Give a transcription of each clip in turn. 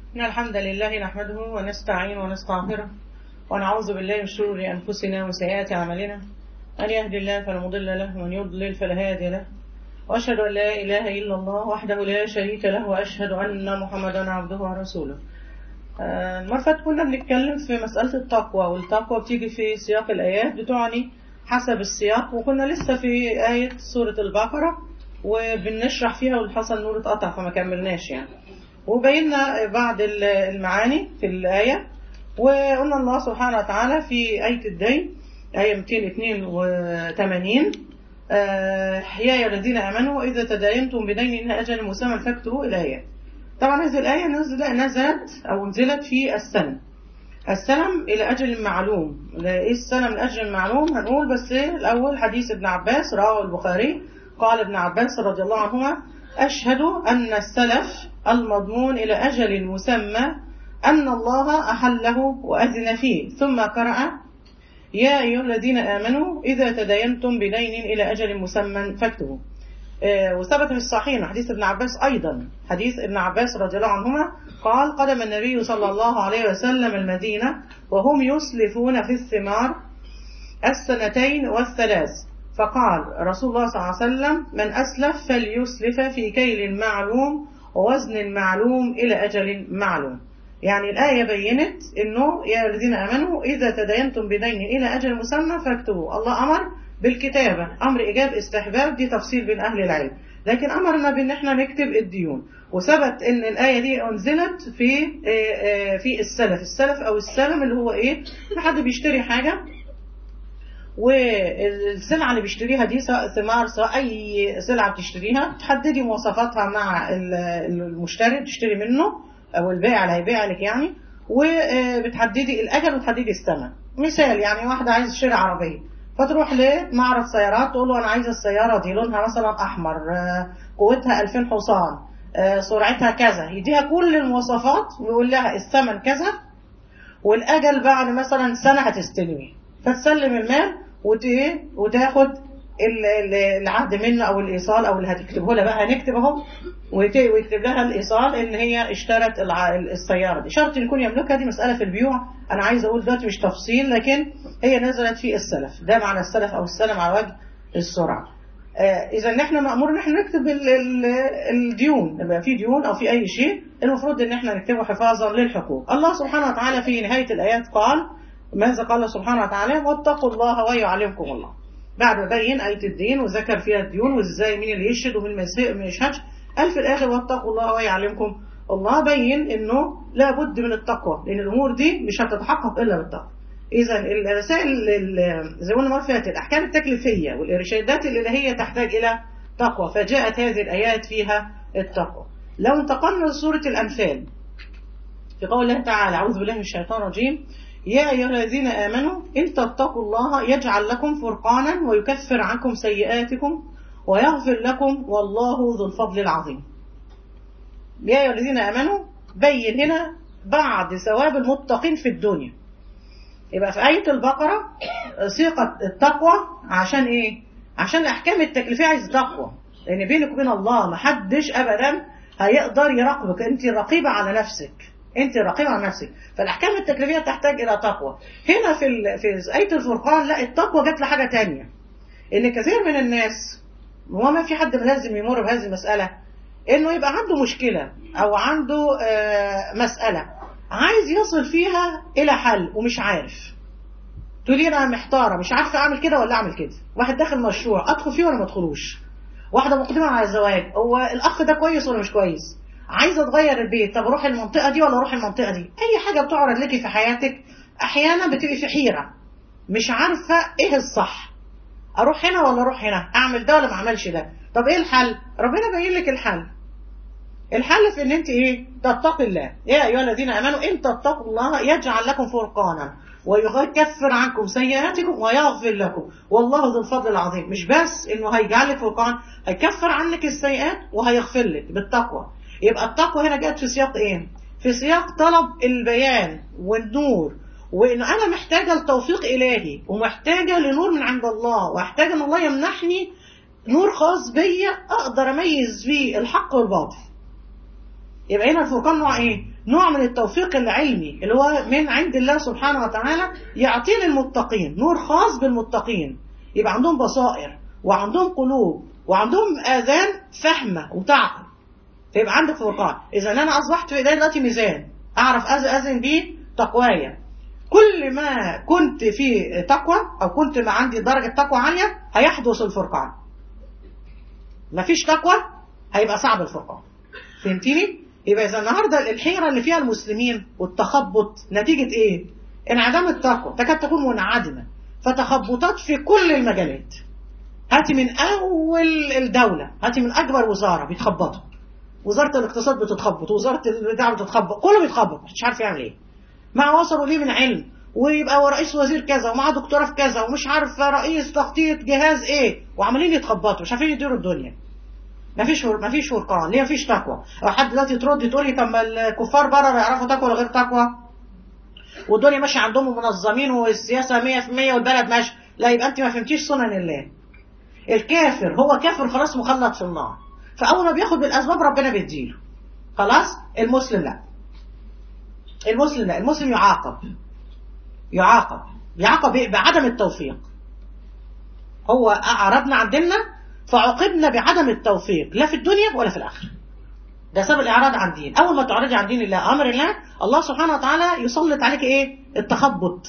إن الحمد لله نحمده ونستعين ونستغفره ونعوذ بالله من شرور أنفسنا وسيئات أعمالنا. من يهد الله فلا مضل له ومن يضلل فلا هادي له، وأشهد أن لا إله إلا الله وحده لا شريك له، وأشهد أن محمدا عبده ورسوله. المرة اللي فاتت كنا بنتكلم في مسألة التقوى، والتقوى بتيجي في سياق الآيات بتعني حسب السياق، وكنا لسه في آية سورة البقرة وبنشرح فيها واللي حصل نور اتقطع فما كملناش يعني، وبينا بعض المعاني في الآية. وقلنا الله سبحانه وتعالى في آية الدين آية 282 يا أيها الذين آمنوا إذا تداينتم بدين إلى أجل مسمى فاكتبوا الآية. طبعا هذه الآية نزلت أو انزلت في السلم إلى أجل معلوم. إيه السلم لأجل معلوم؟ هنقول بس الأول حديث ابن عباس رواه البخاري. قال ابن عباس رضي الله عنهما: أشهد أن السلف المضمون إلى أجل مسمى أن الله أحله وأذن فيه، ثم قرأ: يا أيها الذين آمنوا إذا تداينتم بدين إلى أجل مسمى فاكتبوا. وثبت في الصحيح حديث ابن عباس أيضا، حديث ابن عباس رضي الله عنهما قال: قدم النبي صلى الله عليه وسلم المدينة وهم يسلفون في الثمار 2 والثلاث، فقال رسول الله صلى الله عليه وسلم: من أسلف فليسلف في كيل معلوم ووزن معلوم إلى أجل معلوم. يعني الآية بينت إنه يا الذين آمنوا إذا تداينتم بدين إلى أجل مسمى فاكتبوا. الله أمر بالكتابة، أمر إيجاب استحباب، دي تفصيل بين أهل العلم، لكن أمرنا بأن احنا نكتب الديون. وثبت إن الآية دي أنزلت في السلف أو السلم، اللي هو إيه؟ حد بيشتري حاجة والسلعة اللي بيشتريها دي سواء ثمار سواء أي سلعة بتشتريها، تحددي مواصفاتها مع المشتري تشتري منه أو البائع اللي هيبيع لك يعني، وبتحددي الأجل وتحددي الثمن. مثال يعني واحدة عايز تشتري عربية، فتروح لمعرض سيارات تقول له أنا عايزة السيارة دي لونها مثلا أحمر، قوتها 2000 حصان، سرعتها كذا، يديها كل المواصفات ويقول لها الثمن كذا والأجل بعد مثلا سنة هتستلمي، فتسلم المال وتاخد العقد منه او الايصال او اللي هتكتبه لها بقى، هنكتب اهو ويكتب لها الايصال ان هي اشترت السياره دي. شرط يكون يملكها، دي مساله في البيوع انا عايز اقول دلوقتي مش تفصيل، لكن هي نزلت في السلف، ده معنى السلف او السلم على وجه السرعه. اذا احنا مامور ان احنا نكتب الديون، يبقى في ديون او في اي شيء المفروض ان احنا نكتبه حفاظا للحقوق. الله سبحانه وتعالى في نهايه الايات قال: ماذا قال سبحانه وتعالى؟ واتقوا الله ويعلمكم الله. بعد ما بين آية الدين وذكر فيها الديون وازاي مين اللي يشهد ومين ما يشهدش، قال في الآخر: واتقوا الله ويعلمكم الله. بين إنه لابد من التقوى، لأن الأمور دي مش هتتحقق إلا بالتقوى. إذا الرسائل زي ما قلنا فاتت الأحكام التكليفية والإرشادات الإلهية تحتاج إلى تقوى، فجاءت هذه الآيات فيها التقوى. لو انتقلنا لسورة الأنفال في قول الله تعالى: أعوذ بالله من الشيطان الرجيم: يا أيها الذين آمنوا إن تتقوا الله يجعل لكم فرقانا ويكفر عنكم سيئاتكم ويغفر لكم والله ذو الفضل العظيم. يا أيها الذين آمنوا بين هنا بعد ثواب المتقين في الدنيا. يبقى في آية البقرة صيغة التقوى عشان إيه؟ عشان الأحكام التكليفية عايز تقوى، لأن بينك وبين الله محدش أبدا هيقدر يراقبك، أنت رقيبة على نفسك، انت رقيبة على نفسك، فالاحكام التكليفيه تحتاج الى تقوى. هنا في ايه الفرقان لا، التقوى جت لحاجه تانية، ان كثير من الناس هو ما في حد لازم يمر بهذه المساله، انه يبقى عنده مشكله او عنده مساله عايز يصل فيها الى حل ومش عارف، تقولي انا محتاره مش عارفه اعمل كده ولا اعمل كده. واحد داخل مشروع ادخل فيه ولا ما ادخلوش، واحده مقدمه على الزواج، هو الاخ ده كويس ولا مش كويس، عايزه تغير البيت، طب اروح المنطقه دي ولا اروح المنطقه دي. اي حاجه بتعرض لك في حياتك احيانا بتبقي في حيره مش عارفه ايه الصح، اروح هنا ولا اروح هنا، اعمل ده ولا ما اعملش ده. طب ايه الحل؟ ربنا بين لك الحل. الحل في ان انت ايه؟ تتقي الله. يا ايها الذين امنوا ان تتقوا الله يجعل لكم فرقانا ويكفر عنكم سيئاتكم ويغفر لكم والله ذو الفضل العظيم. مش بس انه هيجعل لك فرقان، هيكفر عنك السيئات وهيغفر لك بالتقوى. يبقى التقوى هنا جت في سياق ايه؟ في سياق طلب البيان والنور، وان انا محتاجه لتوفيق الهي ومحتاجه لنور من عند الله، واحتاج ان الله يمنحني نور خاص بيا اقدر اميز فيه الحق والباطل. يبقى هنا الفرقان نوع ايه؟ نوع من التوفيق العلمي اللي هو من عند الله سبحانه وتعالى، يعطيه للمتقين، نور خاص بالمتقين، يبقى عندهم بصائر وعندهم قلوب وعندهم آذان فهمة وتعقل، فيبقى عندك فرقان. إذا أنا أصبحت في إيدي دلوقتي ميزان أعرف أزن بيه تقوايا، كل ما كنت في تقوى أو كنت ما عندي درجة تقوى عالية هيحدث الفرقان. مفيش تقوى هيبقى صعب الفرقان. فهمتيني؟ يبقى إذا النهاردة الحيرة اللي فيها المسلمين والتخبط نتيجة إيه؟ انعدام التقوى، تكاد تكون منعدمة، فتخبطات في كل المجالات. هاتي من أول الدولة، هاتي من أكبر وزارة بيتخبطوا، وزارة الاقتصاد بتتخبط، وزارة البتاع بتتخبط، كله بيتخبط، مش عارف يعمل إيه. ما وصلوا ليه من علم، ويبقى هو رئيس وزير كذا ومعاه دكتوراه في كذا ومش عارف رئيس تخطيط جهاز إيه، وعمالين يتخبطوا مش عارفين يديروا الدنيا. مفيش فرقان. ليه مفيش تقوى؟ او حد دلوقتي ترد تقول لي طب ما الكفار بره لا يعرفوا تقوى ولا غير تقوى، والدنيا ماشيه عندهم منظمين والسياسه 100% والبلد ماشي. لا، يبقى انت ما فهمتيش سنن الله. الكافر هو كافر خلاص مخلد في النار، فاول ما بياخد بالاسباب ربنا بيديله خلاص. المسلم لا، المسلم يعاقب بعدم التوفيق. هو اعرضنا عن ديننا فعوقبنا بعدم التوفيق، لا في الدنيا ولا في الآخرة. ده سبب الإعراض عن دين. أول ما تعرضي عن دين الله أمر الله، الله سبحانه وتعالى يسلط عليك إيه؟ التخبط،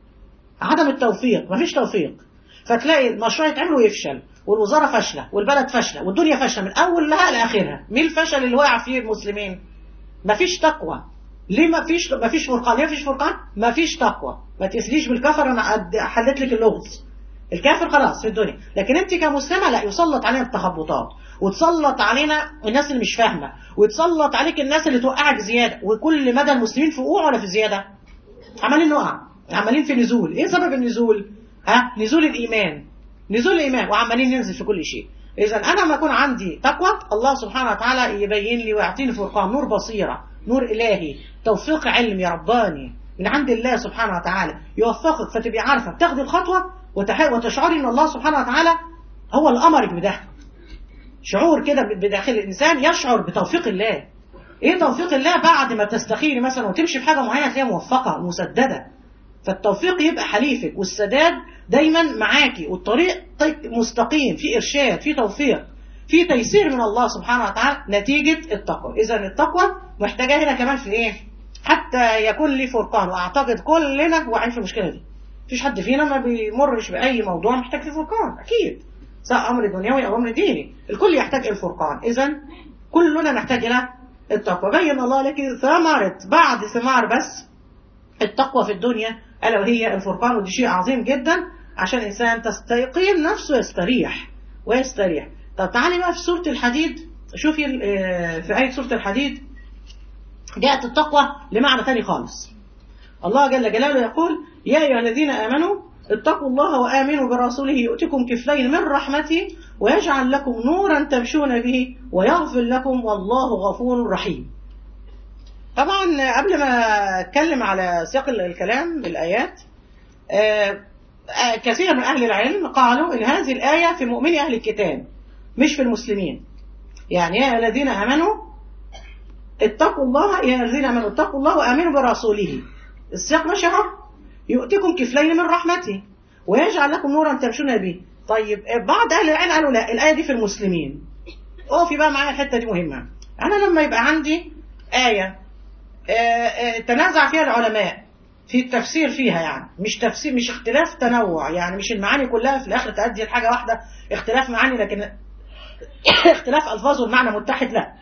عدم التوفيق، مفيش توفيق. فتلاقي المشروع يتعمل ويفشل، والوزارة فاشلة، والبلد فاشلة، والدنيا فاشلة من أول لها لآخرها. مين الفشل اللي وقع فيه المسلمين؟ مفيش تقوى. ليه مفيش فرقان؟ ليه مفيش فرقان؟ مفيش تقوى. ما تقسليش بالكفر، أنا حلت لك اللغز. الكافر خلاص في الدنيا، لكن انت كمسلمه لا، يسلط علينا التخبطات، وتسلط علينا الناس اللي مش فاهمه، وتسلط عليك الناس اللي توقعك زياده. وكل مدى المسلمين في وقوع ولا في زياده؟ عمالين نقع، عمالين في نزول. ايه سبب النزول؟ نزول الايمان، وعمالين ننزل في كل شيء. اذا انا ما اكون عندي تقوى، الله سبحانه وتعالى يبين لي ويعطيني فرقان، نور بصيره، نور الهي، توفيق علمي رباني من عند الله سبحانه وتعالى، يوفقك فتبقي عارفه تاخدي الخطوه وتشعري ان الله سبحانه وتعالى هو اللي امرك بده. شعور كده بداخل الانسان يشعر بتوفيق الله. ايه توفيق الله؟ بعد ما تستخيري مثلا وتمشي في حاجه معينه تلاقيها موفقه مسدده، فالتوفيق يبقى حليفك، والسداد دايما معاكي، والطريق مستقيم، في ارشاد، في توفيق، في تيسير من الله سبحانه وتعالى نتيجه التقوى. اذا التقوى محتاجه هنا كمان في ايه؟ حتى يكون لي فرقان. واعتقد كلنا واقعين في المشكله دي، مفيش حد فينا ما بيمرش بأي موضوع محتاج فيه فرقان، أكيد، سواء أمر دنيوي أو أمر ديني، الكل يحتاج الفرقان. إذا كلنا نحتاج إلى التقوى. بين الله لك ثمرة بعد ثمار بس التقوى في الدنيا، ألا وهي الفرقان. ودي شيء عظيم جدا عشان الإنسان تستيقين نفسه ويستريح. طب تعالي بقى في سورة الحديد، شوفي في آية سورة الحديد جاءت التقوى لمعنى ثاني خالص. الله جل جلاله يقول: يا أيها الذين آمنوا اتقوا الله وآمنوا برسوله يؤتكم كفلين من رحمته ويجعل لكم نورا تمشون به ويغفر لكم والله غفور رحيم. طبعا قبل ما أتكلم على سياق الكلام بالآيات، كثير من أهل العلم قالوا إن هذه الآية في مؤمني أهل الكتاب مش في المسلمين. يعني يا الذين آمنوا اتقوا الله، يا الذين آمنوا اتقوا الله وآمنوا برسوله، السياق ماشي اهو، يؤتكم كفلين من رحمته ويجعل لكم نورا تمشون به. طيب بعض اهل العلم قالوا لا، الايه دي في المسلمين. في بقى معايا الحته دي مهمه. انا لما يبقى عندي ايه تنازع فيها العلماء في التفسير فيها، يعني مش تفسير، مش اختلاف تنوع، يعني مش المعاني كلها في الاخر تؤدي لحاجه واحده، اختلاف معاني لكن اختلاف الفاظ والمعنى متحد، لا.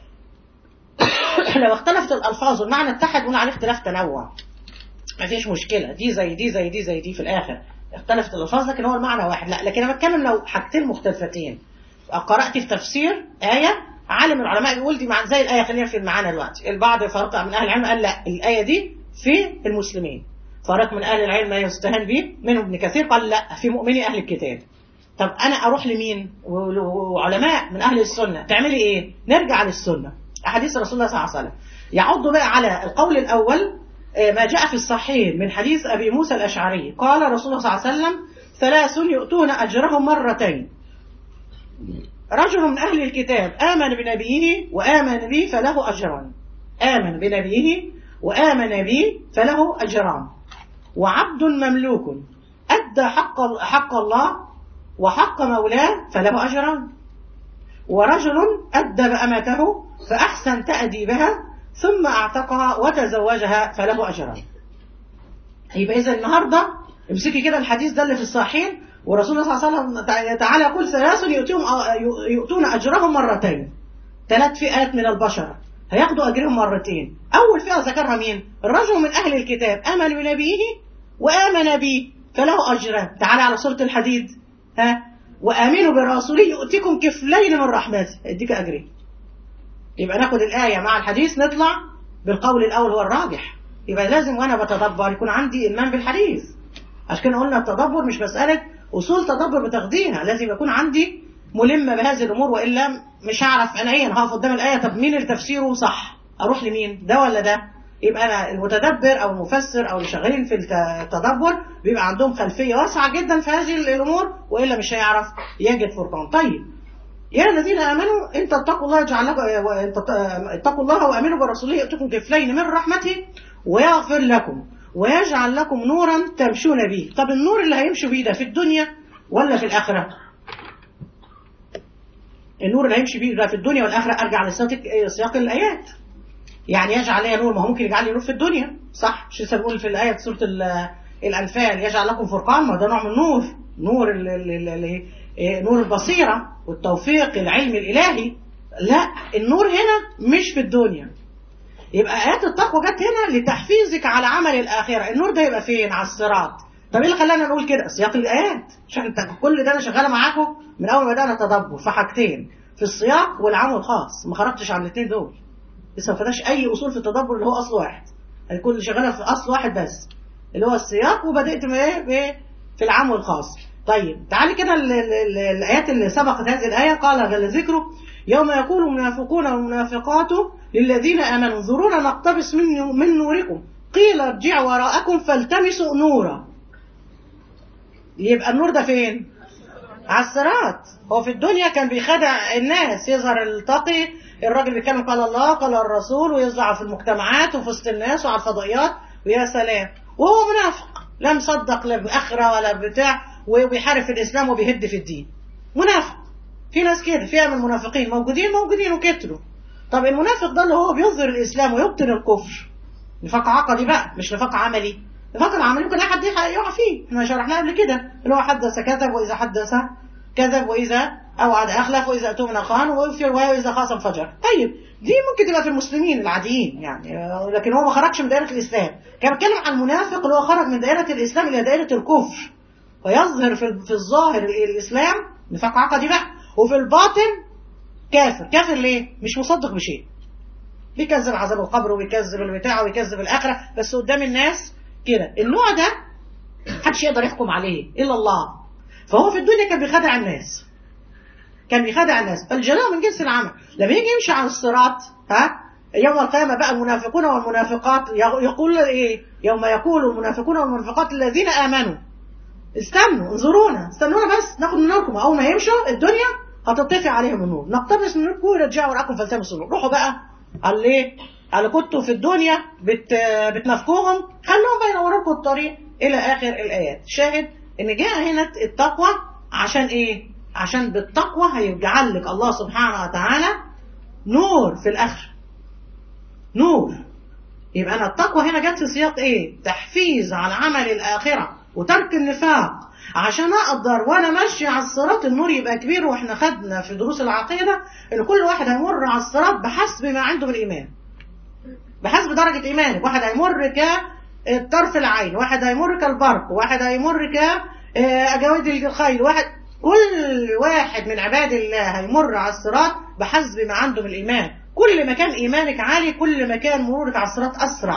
لو اختلفت الالفاظ والمعنى اتحد قلنا عليه اختلاف تنوع، ما فيش مشكلة، دي زي دي زي دي زي دي، في الآخر اختلفت الألفاظ لكن هو المعنى واحد. لا، لكن أنا بتكلم لو حاجتين مختلفتين، قرأت في تفسير آية، عالم العلماء بيقول دي زي الآية، خلينا في المعنى دلوقتي. البعض فرق من أهل العلم قال لا، الآية دي في المسلمين. فرق من أهل العلم ما يستهان به، منهم ابن كثير قال لا، في مؤمني أهل الكتاب. طب أنا أروح لمين؟ وعلماء من أهل السنة تعملي إيه؟ نرجع للسنة، أحاديث رسول الله صلى الله عليه وسلم. يعض بقى على القول الأول ما جاء في الصحيح من حديث أبي موسى الأشعري قال رسول الله صلى الله عليه وسلم: ثلاث يؤتون أجرهم مرتين، رجل من أهل الكتاب آمن بنبيه وآمن به فله أجران، آمن بنبيه وآمن بي فله أجران، وعبد مملوك أدى حق الله وحق مولاه فله أجران، ورجل أدب أمته فأحسن تأديبها ثم أعتقها وتزوجها فله أجران. يبقى إذا النهاردة امسكي كده الحديث ده اللي في الصحيحين، ورسول الله صلى الله عليه وسلم تعالى يقول ثلاث يؤتون أجرهم مرتين. 3 فئات من البشر هياخدوا أجرهم مرتين. أول فئة ذكرها مين؟ الرجل من أهل الكتاب آمن بنبيه وآمن بي فله أجران. تعالى على سورة الحديد، وآمنوا برسوله يؤتكم كفلين من رحمته، اديك أجرين. يبقى ناخد الآية مع الحديث نطلع بالقول الأول هو الراجح. يبقى لازم وأنا بتدبر يكون عندي إيمان بالحديث. عشان كده قلنا التدبر مش مسألة أصول تدبر بتاخديها، لازم يكون عندي ملمة بهذه الأمور، وإلا مش هعرف أنا إيه. أنا هقف قدام الآية، طب مين اللي تفسيره صح؟ أروح لمين؟ ده ولا ده؟ يبقى أنا المتدبر أو المفسر أو اللي شغالين في التدبر بيبقى عندهم خلفية واسعة جدا في هذه الأمور، وإلا مش هيعرف يجد فرقان. طيب يا الذين آمنوا إن تتقوا الله يجعل لكم، اتقوا الله وآمنوا برسوله يؤتكم كفلين من رحمته ويغفر لكم ويجعل لكم نورا تمشون به. طب النور اللي هيمشوا بيه ده في الدنيا ولا في الآخرة؟ النور اللي هيمشي بيه ده في الدنيا والآخرة. أرجع لسياق الآيات. يعني يجعل لي نور، ما هو ممكن يجعل لي نور في الدنيا، صح؟ مش لسه بنقول في الآية في سورة الأنفال يجعل لكم فرقان، ما ده نوع من النور، نور البصيرة والتوفيق العلمي الإلهي. لا، النور هنا مش في الدنيا. يبقى آيات التقوى جت هنا لتحفيزك على عمل الآخرة. النور ده يبقى فين؟ على الصراط. طب ايه اللي خلانا نقول كده؟ سياق الآيات. عشان كل ده أنا شغالة معاكم من أول ما بدأنا تدبر في حاجتين، في السياق والعام والخاص. ما خرجتش عن الاثنين دول. لسه ما فيهاش أي أصول في التدبر اللي هو أصل واحد. يعني كل شغالة في أصل واحد بس اللي هو السياق، وبدأت في العام والخاص. طيب تعالي كده الآيات اللي سبقت هذه الآية. قال جل ذكره يوم يقول المنافقون والمنافقات للذين آمنوا انظرونا نقتبس من نوركم قيل ارجعوا وراءكم فالتمسوا نورا. يبقى النور ده فين؟ على الصراط. هو في الدنيا كان بيخدع الناس، يظهر التقي الراجل بيتكلم قال الله قال الرسول، ويظهر في المجتمعات وفي وسط الناس وعلى الفضائيات ويا سلام، وهو منافق لا مصدق لا بآخرة ولا بتاع، وبيحارب في الإسلام وبيهد في الدين. منافق. في ناس كده، فيها من المنافقين موجودين وكتروا. طب المنافق ده اللي هو بيظهر الإسلام ويبطن الكفر، نفاق عقدي بقى مش نفاق عملي. نفاق العملي ممكن أي حد يقع فيه، احنا شرحناه قبل كده، اللي هو حدث كذب، وإذا حدث كذب، وإذا أوعد أخلف، وإذا أتمنى خان، وإذا خاصم فجر. طيب دي ممكن تبقى في المسلمين العاديين يعني، لكن هو ما خرجش من دائرة الإسلام. كان بيتكلم عن المنافق اللي هو خرج من دائرة الإسلام إلى دائرة الكفر، ويظهر في الظاهر الإسلام نفاق عقدي بقى، وفي الباطن كافر. كافر ليه؟ مش مصدق بشيء، بيكذب عذاب القبر وبيكذب البتاع وبيكذب الآخرة، بس قدام الناس كده. النوع ده محدش يقدر يحكم عليه إلا الله. فهو في الدنيا كان بيخدع الناس، فالجزاء من جنس العمل. لما يجي يمشي على الصراط يوم القيامة بقى المنافقون والمنافقات يقول ايه؟ يوم يقول المنافقون والمنافقات الذين آمنوا استنوا انظرونا، استنونا بس ناخد من نوركم. اول ما يمشوا الدنيا هتطفي عليهم النور، نقتبس من نوركم ورجعوا وراءكم فالتمسوا النور. روحوا بقى على ايه؟ على كنتوا في الدنيا بتنافقوهم، خلوهم بقى ينوروا لكم الطريق الى اخر الايات. شاهد ان جاء هنا التقوى عشان ايه؟ عشان بالتقوى هيجعل لك الله سبحانه وتعالى نور في الاخره. نور. يبقى انا التقوى هنا جت في سياق ايه؟ تحفيز على عمل الاخره وترك النفاق، عشان اقدر وانا ماشي على الصراط النور يبقى كبير. واحنا خدنا في دروس العقيده ان كل واحد هيمر على الصراط بحسب ما عنده من ايمان، بحسب درجه ايمانك. واحد هيمر كطرف العين، واحد هيمر كالبرق، واحد هيمر كأجاود الخيل، كل واحد من عباد الله هيمر على الصراط بحسب ما عنده من الايمان. كل ما كان ايمانك عالي كل ما كان مرورك على الصراط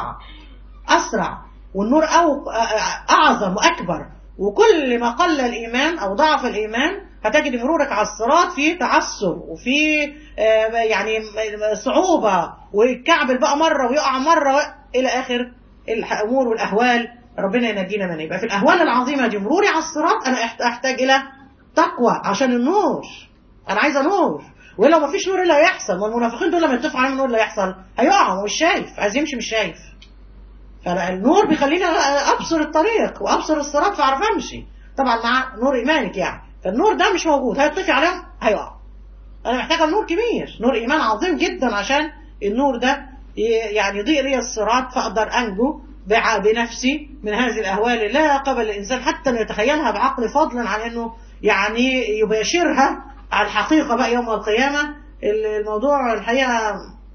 اسرع والنور اعظم واكبر. وكل ما قل الايمان او ضعف الايمان هتجد مرورك على الصراط فيه تعثر وفي يعني صعوبه، ويتكعبل بقى مره ويقع مره الى اخر الامور والاهوال. ربنا ينجينا منها. يبقى في الاهوال العظيمه دي مروري على الصراط انا احتاج الى تقوى عشان النور. انا عايزه نور، ولو ما فيش نور ايه اللي هيحصل؟ ما المنافقين دول لما يتفقوا على النور اللي هيحصل هيقعوا ومش شايف، عايز يمشي مش شايف. فالنور بيخليني ابصر الطريق وابصر الصراط فاعرف امشي، طبعا مع نور ايمانك يعني. فالنور ده مش موجود، هيطفي عليهم هيقعوا. انا محتاجه نور كبير، نور ايمان عظيم جدا عشان النور ده يعني يضيء لي الصراط، فاقدر انجو بنفسي من هذه الاهوال لا قبل الانسان حتى ان يتخيلها بعقل، فضلا عن انه يعني يباشرها على الحقيقه بقى يوم القيامه. الموضوع الحقيقه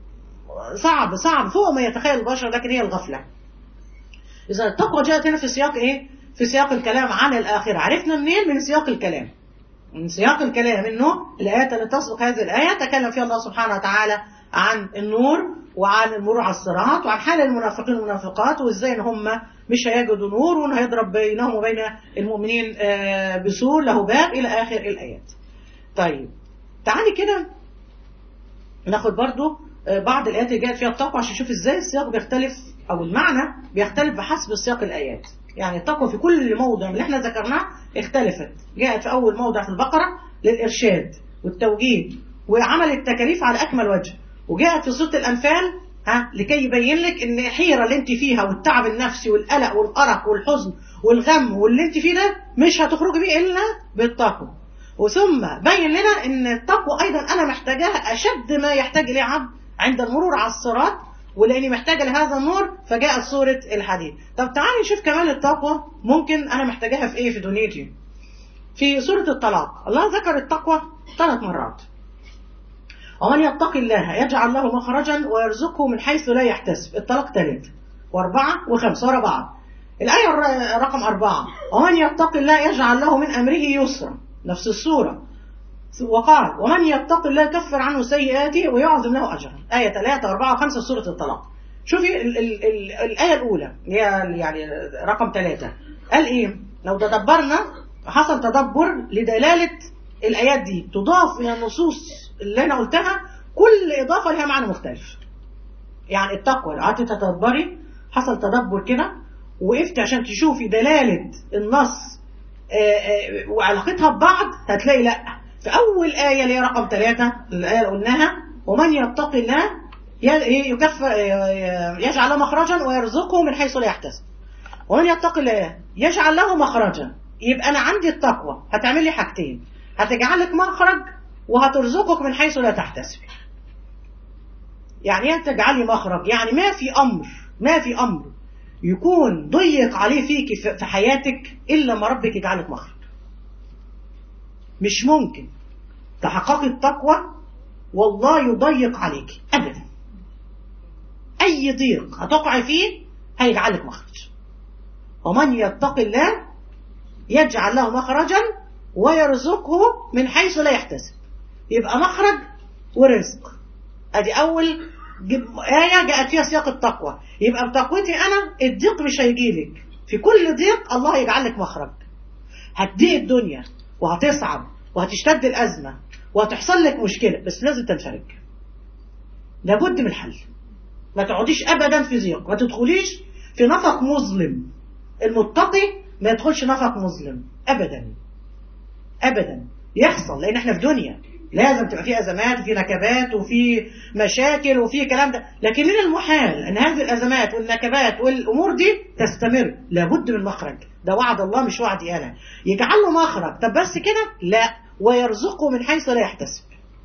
صعب صعب فوق ما يتخيل البشر، لكن هي الغفله. اذا التقوى جاءت هنا في سياق ايه؟ في سياق الكلام عن الاخره. عرفنا منين؟ من سياق الكلام. من سياق الكلام انه الايات اللي تسبق هذه الايه تكلم فيها الله سبحانه وتعالى عن النور وعن المرور على الصراط وعن حال المنافقين والمنافقات، وازاي ان هم مش هيجدوا نور، وان هيضرب بينهم وبين المؤمنين بسور له باب الى اخر الايات. طيب تعالي كده ناخد برضو بعض الايات اللي جاءت فيها التقوى عشان نشوف ازاي السياق بيختلف او المعنى بيختلف بحسب سياق الايات. يعني التقوى في كل موضع من اللي احنا ذكرناه اختلفت. جاءت في اول موضع في البقره للارشاد والتوجيه وعمل التكاليف على اكمل وجه، وجاءت في سوره الانفال لكي يبين لك ان الحيره اللي انت فيها والتعب النفسي والقلق والارق والحزن والغم واللي انت فيه ده مش هتخرجي بيه الا بالتقوى. وثم بين لنا ان التقوى ايضا انا محتاجاها اشد ما يحتاج اليه عبد عند المرور على الصراط، ولاني محتاجه لهذا النور فجاءت سوره الحديد. طب تعالي نشوف كمان التقوى ممكن انا محتاجاها في ايه في دنيتي. في سوره الطلاق الله ذكر التقوى 3 مرات. ومن يتق الله يجعل له مخرجا ويرزقه من حيث لا يحتسب. الطلاق 3 و4 و5 ورا بعض. الايه رقم 4 ومن يتق الله يجعل له من امره يسرا، نفس السوره. وقال ومن يتق الله يكفر عنه سيئاته ويعظم له اجرا. ايه 3 و4 و5 سوره الطلاق. شوفي الايه الاولى هي يعني رقم 3 قال ايه؟ لو تدبرنا حصل تدبر لدلاله الايات دي تضاف الى النصوص اللي انا قلتها، كل اضافه لها معنى مختلف. يعني التقوى لو قعدتي تتدبري حصل تدبر كده وقفت عشان تشوفي دلاله النص وعلاقتها ببعض، هتلاقي لا في اول ايه اللي هي رقم 3 الايه اللي قلناها ومن يتق الله يكفر يجعل له مخرجا ويرزقه من حيث لا يحتسب. ومن يتق الله يجعل له مخرجا، يبقى انا عندي التقوى هتعمل لي حاجتين، هتجعل لك مخرج وهترزقك من حيث لا تحتسب. يعني ايه تجعلي مخرج؟ يعني ما في امر يكون ضيق عليه فيكي في حياتك الا ما ربك يجعلك مخرج. مش ممكن تحققي التقوى والله يضيق عليك ابدا. اي ضيق هتقعي فيه هيجعلك مخرج. ومن يتق الله يجعل له مخرجا ويرزقه من حيث لا يحتسب. يبقى مخرج ورزق. ادي اول آية جاءت فيها سياق التقوى. يبقى بتقوتي انا الضيق مش هيجيلك، في كل ضيق الله يجعل لك مخرج. هتضيق الدنيا وهتصعب وهتشتد الازمه وهتحصل لك مشكله، بس لازم تنفرج. لابد من الحل. ما تقعديش ابدا في ضيق، ما تدخليش في نفق مظلم. المتقي ما يدخلش نفق مظلم ابدا ابدا. يحصل لان احنا في دنيا لازم تبقى في ازمات وفي نكبات وفي مشاكل وفي كلام ده، لكن من المحال ان هذه الازمات والنكبات والامور دي تستمر. لابد من مخرج. ده وعد الله مش وعدي انا. يجعل له مخرج. طب بس كده؟ لا، ويرزقه من حيث لا يحتسب.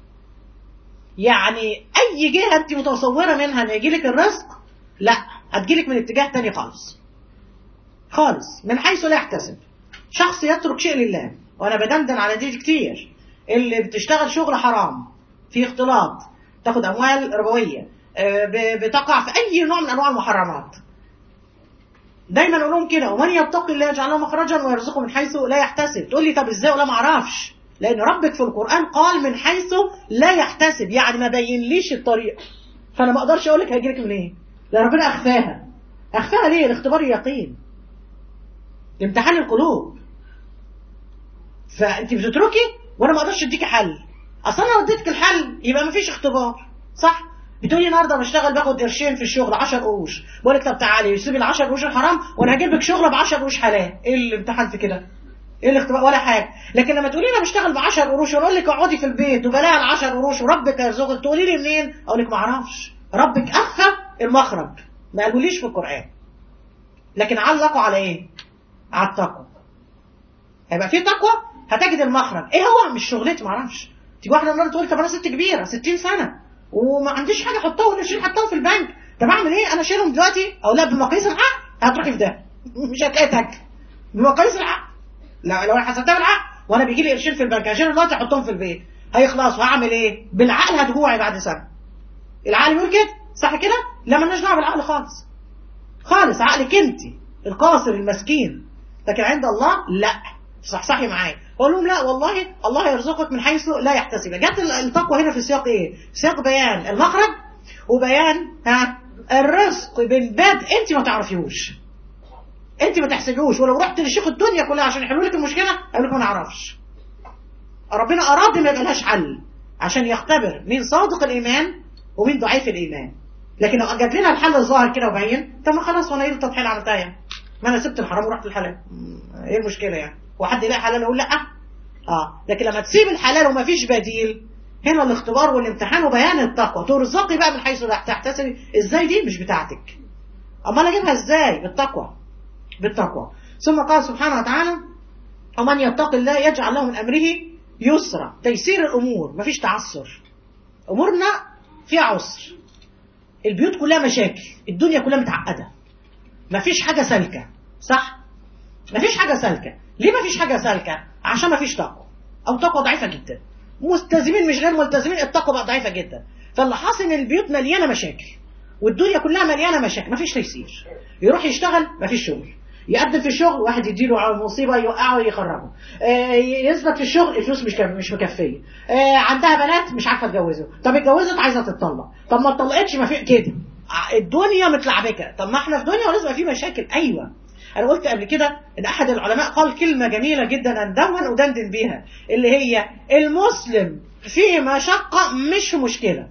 يعني اي جهه انت متصوره منها ان يجيلك الرزق، لا، هتجيلك من اتجاه تاني خالص خالص، من حيث لا يحتسب. شخص يترك شيء لله، وانا بدندن على دي كتير، اللي بتشتغل شغل حرام في اختلاط، تاخد اموال ربويه، بتقع في اي نوع من انواع المحرمات، دايما اقول لهم كده ومن يتق الله يجعل له مخرجا ويرزقه من حيث لا يحتسب. تقول لي طب ازاي؟ ولا ما اعرفش، لان ربك في القران قال من حيث لا يحتسب، يعني ما بينليش الطريق، فانا ما اقدرش اقول لك هيجيلك منين إيه؟ لان ربنا اخفاها ليه؟ الاختبار اليقين، امتحان القلوب. فانت بتتركي وانا ما اقدرش اديكي حل. اصلا لو اديتك الحل يبقى ما فيش اختبار، صح؟ بتقولي النهارده بشتغل باخد قرشين في الشغل 10 قروش، بقول لك طب تعالي سيبي ال 10 قروش الحرام وانا هجيب لك شغله ب 10 قروش حلال. ايه الامتحان في كده؟ ايه الاختبار؟ ولا حاجه. لكن لما تقولي لي انا بشتغل ب 10 قروش واقول لك اقعدي في البيت وبلاقي ال 10 قروش وربك يرزقك، تقولي لي منين؟ اقول لك ما اعرفش. ربك اخفى المخرج، ما قالوليش في القران. لكن علقوا على ايه؟ على التقوى. هيبقى في تقوى هتجد المخرج. ايه هو؟ مش شغلتي، ما اعرفش. تيجي واحده النهارده تقول طب انا ست كبيره 60 سنه وما عنديش حاجه احطها ولا شيء حطها في البنك، طب اعمل ايه؟ انا اشيلهم دلوقتي؟ او لا، بمقاييس العقل هتروحي في ده مش هتلاقي تاكل. بمقاييس العقل، لا، لو انا حسبتها بالعقل وانا بيجي لي قرشين في البنك هشيلهم دلوقتي احطهم في البيت هيخلصوا، هعمل ايه؟ بالعقل هتجوعي بعد سنه. العقل بيقول كده، صح كده؟ لا، مالناش دعوه بالعقل خالص خالص. عقلك انت القاصر المسكين. لكن عند الله لا. صحصحي معايا. اقول لهم لا والله الله يرزقك من حيث لا يحتسب. جت التقوى هنا في سياق ايه؟ سياق بيان المخرج وبيان الرزق من باب انت ما تعرفيهوش، انت ما تحسبيهوش. ولو رحت لشيخ الدنيا كلها عشان يحلوا لك المشكله هيقول لك ما نعرفش. ربنا اراد ما يبقى لهاش حل عشان يختبر مين صادق الايمان ومين ضعيف الايمان. لكن لو جات لنا الحل الظاهر كده وبين، طب ما خلاص، وانا ايه التضحيه اللي عملتها يعني؟ ما انا سبت الحرام ورحت الحلال، ايه المشكله يعني؟ وحد يلاقي حلال يقول لا؟ لكن لما تسيب الحلال وما فيش بديل، هنا الاختبار والامتحان وبيان التقوى. ترزقي بقى من حيث لا تحتسبي. ازاي؟ دي مش بتاعتك. امال اجيبها ازاي؟ بالتقوى. ثم قال سبحانه وتعالى ومن يتق الله يجعل له من امره يسرا. تيسير الامور، مفيش تعسر. امورنا فيها عسر، البيوت كلها مشاكل، الدنيا كلها متعقده، مفيش حاجه سالكه، صح؟ مفيش حاجه سالكه. ليه مفيش حاجه سالكه؟ عشان مفيش تقوى، او تقوى ضعيفه جدا. ملتزمين مش غير ملتزمين، التقوى بقى ضعيفه جدا. فاللي حاصل ان البيوت مليانه مشاكل والدنيا كلها مليانه مشاكل، مفيش تيسير. يروح يشتغل مفيش شغل، يقدم في الشغل واحد يديله على مصيبه يوقعه ويخرجه، يثبت في الشغل الفلوس مش مكفيه، عندها بنات مش عارفه تجوزه، طب اتجوزت عايزه تتطلق، طب ما اتطلقتش ما في كده، الدنيا متلعبكه. طب ما احنا في دنيا ولازم في مشاكل. ايوه، انا قلت قبل كده ان احد العلماء قال كلمه جميله جدا اندون ودندن بيها، اللي هي المسلم فيه مشقه مش مشكله.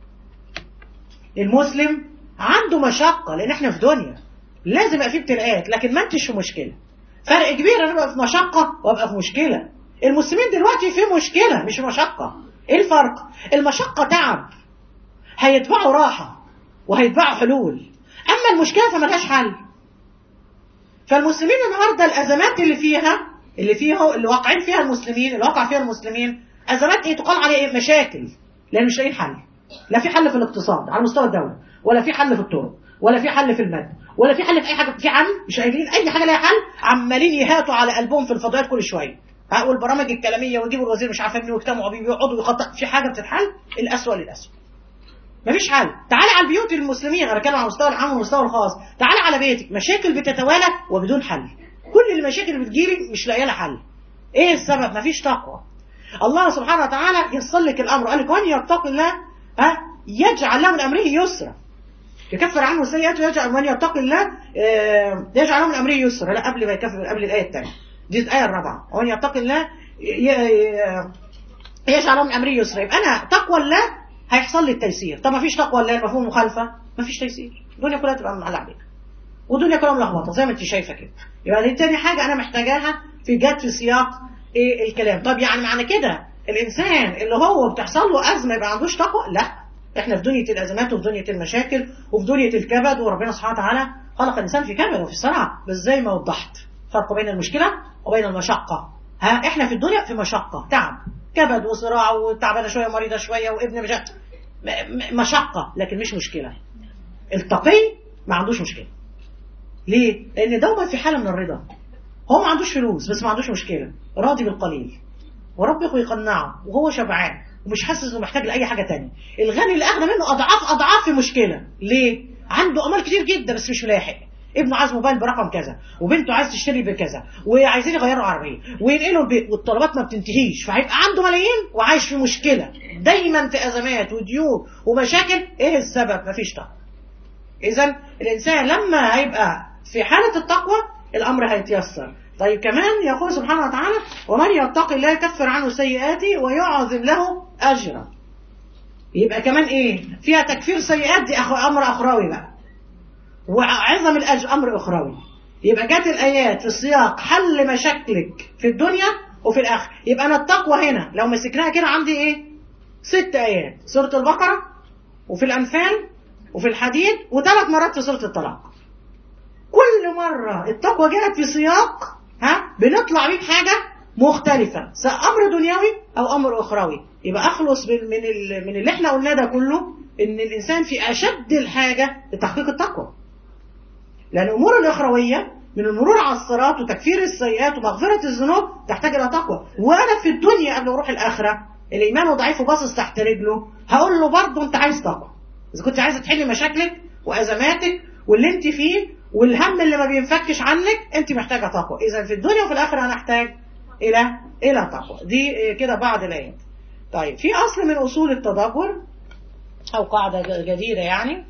المسلم عنده مشقه لان احنا في دنيا لازم يبقى فيه ابتلاءات، لكن ما انتش في مشكله. فرق كبير انا ابقى في مشقه وابقى في مشكله. المسلمين دلوقتي في مشكله مش في مشقه. ايه الفرق؟ المشقه تعب هيتبعوا راحه وهيتبعوا حلول، اما المشكله فملهاش حل. فالمسلمين النهارده الازمات اللي واقعين فيها المسلمين، اللي واقع فيها المسلمين ازمات ايه؟ تقال عليها ايه؟ مشاكل، لان مش لاقيين حل. لا في حل في الاقتصاد على مستوى الدوله، ولا في حل في الطرق، ولا في حل في المادة، ولا في حل في اي حاجه. في حل؟ مش قايلين اي حاجه ليها حل. عمالين يهاتوا على قلبهم في الفضائيات كل شويه، والبرامج الكلاميه ويجيبوا الوزير مش عارفه مين ويجتمعوا بيه ويقعدوا يخطط. في حاجه بتتحل؟ الاسوء للاسوء. مفيش حل. تعالى على البيوت المسلمين، انا بتكلم على المستوى العام والمستوى الخاص. تعالى على بيتك، مشاكل بتتوالى وبدون حل. كل المشاكل اللي بتجيلي مش لاقيه لها حل. ايه السبب؟ مفيش تقوى. الله سبحانه وتعالى ييسر لك الامر، قال لك ومن يتق الله يجعل له من امره يسرا، يكفر عنه سيئاته. يجعل من يتق الله يجعل له من امره يسرا. لا، قبل ما يكفر، قبل الايه الثانيه، دي الايه الرابعه. ومن يتق الله يجعل له من امره يسرا. يبقى انا تقوى الله هيحصل لي التيسير. طب ما فيش تقوى الله، مفهوم مخالفه، ما فيش تيسير. الدنيا كلها تبقى معلقه بيك والدنيا كلها ملخبطه زي ما انت شايفه كده. يبقى دي تاني حاجه انا محتاجاها في سياق ايه الكلام. طب يعني معنى كده الانسان اللي هو بتحصل له ازمه يبقى عنده تقوى؟ لا، احنا في دنيا الازمات وفي دنيا المشاكل وفي دنيا الكبد، وربنا سبحانه وتعالى خلق الانسان في كبد وفي صراع. بس زي ما وضحت فرق بين المشكله وبين المشقه. احنا في الدنيا في مشقه، تعب، كبد وصراع، وتعبانه شويه مريضه شويه وابن مشقه، لكن مش مشكله. التقي ما عندوش مشكله. ليه؟ لان دوما في حاله من الرضا. هو ما عندوش فلوس بس ما عندوش مشكله، راضي بالقليل وربه يقنعه وهو شبعان ومش حاسس انه محتاج لاي حاجه تانية. الغني اللي اغنى منه اضعاف في مشكله. ليه؟ عنده امال كتير جدا بس مش لاحق. ابنه عايز موبايل برقم كذا، وبنته عايز تشتري بكذا، وعايزين يغيروا عربيه وينقلوا البيت، والطلبات ما بتنتهيش، فهيبقى عنده ملايين وعايش في مشكله، دايما في ازمات وديون ومشاكل. ايه السبب؟ مفيش تقوى. اذا الانسان لما هيبقى في حاله التقوى الامر هيتيسر. طيب كمان يقول سبحانه وتعالى ومن يتق الله يكفر عنه سيئاته ويعظم له اجرا. يبقى كمان ايه؟ فيها تكفير سيئات، دي امر اخروي بقى، وعظم الاجر امر اخروي. يبقى جت الآيات في السياق حل مشاكلك في الدنيا وفي الآخرة. يبقى أنا التقوى هنا لو مسكناها كده عندي إيه؟ 6 آيات، سورة البقرة وفي الأنفال وفي الحديد و3 مرات في سورة الطلاق. كل مرة التقوى جاءت في سياق بنطلع بيه بحاجة مختلفة، سواء أمر دنيوي أو أمر أخروي. يبقى أخلص من اللي احنا قلناه ده كله، إن الإنسان في أشد الحاجة لتحقيق التقوى. لأن الأمور الأخروية من المرور على الصراط وتكفير السيئات ومغفرة الذنوب تحتاج إلى تقوى. وأنا في الدنيا قبل أروح الآخرة اللي إيمانه ضعيف وباصص تحت رجله هقول له برضه أنت عايز تقوى. إذا كنت عايزة تحلي مشاكلك وأزماتك واللي أنت فيه والهم اللي ما بينفكش عنك، أنت محتاجة تقوى. إذا في الدنيا وفي الآخرة هنحتاج إلى تقوى. دي كده بعض الآيات. طيب في أصل من أصول التدبر أو قاعدة جديدة يعني،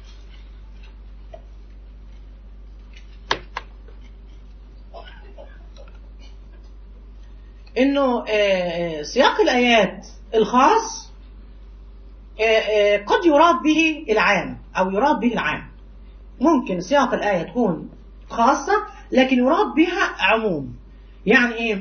إنه سياق الآيات الخاص قد يراد به العام أو يراد به العام. ممكن سياق الآية تكون خاصة لكن يراد بها عموم. يعني إيه؟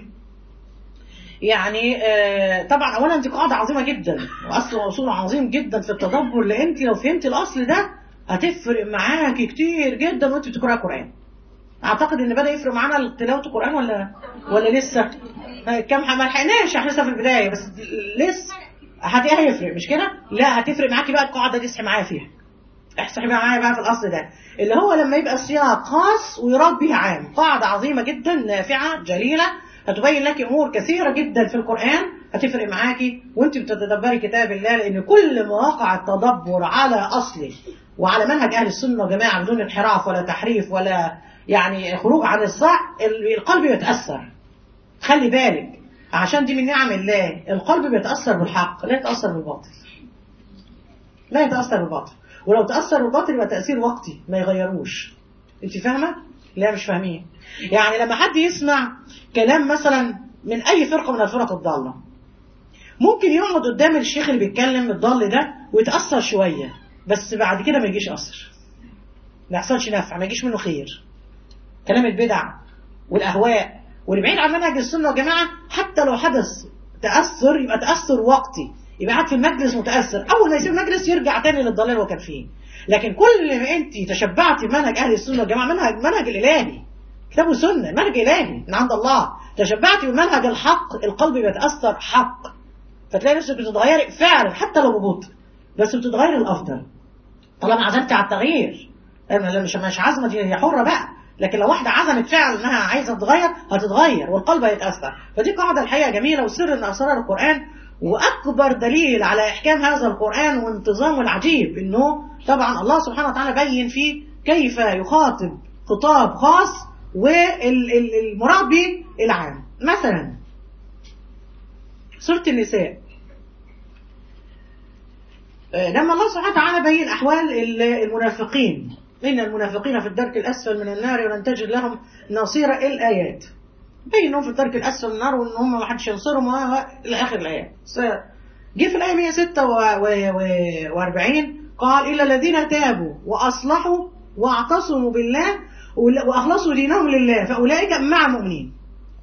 يعني طبعا أولا دي قاعدة عظيمة جدا وأصل وأصول عظيم جدا في التدبر، لأن أنت لو فهمت الأصل ده هتفرق معاكي كتير جدا وأنت بتقرأ قرآن. أعتقد إن بدأ يفرق معانا تلاوة القرآن ولا لسه؟ كم ما لحقناش، احنا لسه في البداية بس لسه هيفرق مش كده؟ لا هتفرق معاكي بقى القاعدة دي. اصحي معايا فيها، احسحي معايا بقى في الأصل ده اللي هو لما يبقى السياق خاص ويراد به عام. قاعدة عظيمة جدا نافعة جليلة هتبين لك أمور كثيرة جدا في القرآن هتفرق معاكي وانت بتتدبري كتاب الله. لأن كل مواقع التدبر على أصله وعلى منهج أهل السنة والجماعة بدون انحراف ولا تحريف ولا يعني خروج عن الصح، القلب يتأثر. خلي بالك عشان دي من نعم الله، القلب بيتأثر بالحق لا يتأثر بالباطل. لا يتأثر بالباطل، ولو تأثر بالباطل يبقى تأثير وقتي ما يغيروش. انت فاهمة؟ لا مش فاهمين. يعني لما حد يسمع كلام مثلا من أي فرقة من الفرق الضالة، ممكن يقعد قدام الشيخ اللي بيتكلم الضال ده ويتأثر شوية، بس بعد كده ما يجيش أثر، ما يحصلش نفع، ما يجيش منه خير. كلام البدع والأهواء واللي بعيد عن منهج السنة والجماعة حتى لو حدث تأثر يبقى تأثر وقتي، يبقى قاعد في المجلس متأثر، أول ما يسيب المجلس يرجع تاني للضلال اللي هو كان فيه. لكن كل ما أنت تشبعتي بمنهج أهل السنة والجماعة، منهج الإلهي كتاب وسنة، منهج إلهي من عند الله، تشبعتي بمنهج الحق، القلب بيتأثر حق، فتلاقي نفسك بتتغيري فعلا حتى لو ببطء، بس بتتغيري الأفضل طالما عزمتي على التغيير. مش عزمة دي حرة بقى، لكن لو واحدة عزمت فعلا انها عايزة تتغير هتتغير والقلب هيتأثر. فدي قاعدة الحقيقة جميلة وسر من أسرار القرآن، وأكبر دليل على إحكام هذا القرآن وانتظامه العجيب إنه طبعا الله سبحانه وتعالى بين فيه كيف يخاطب خطاب خاص والمراد به العام. مثلا سورة النساء لما الله سبحانه وتعالى بين أحوال المنافقين، إن المنافقين في الدرك الأسفل من النار ولن تجد لهم نصيرا، الآيات بينهم في الدرك الأسفل من النار وإن هم ما حدش ينصرهم إلى آخر الآيات. جه في الآية 146 قال إلا الذين تابوا وأصلحوا واعتصموا بالله وأخلصوا دينهم لله فأولئك مع المؤمنين.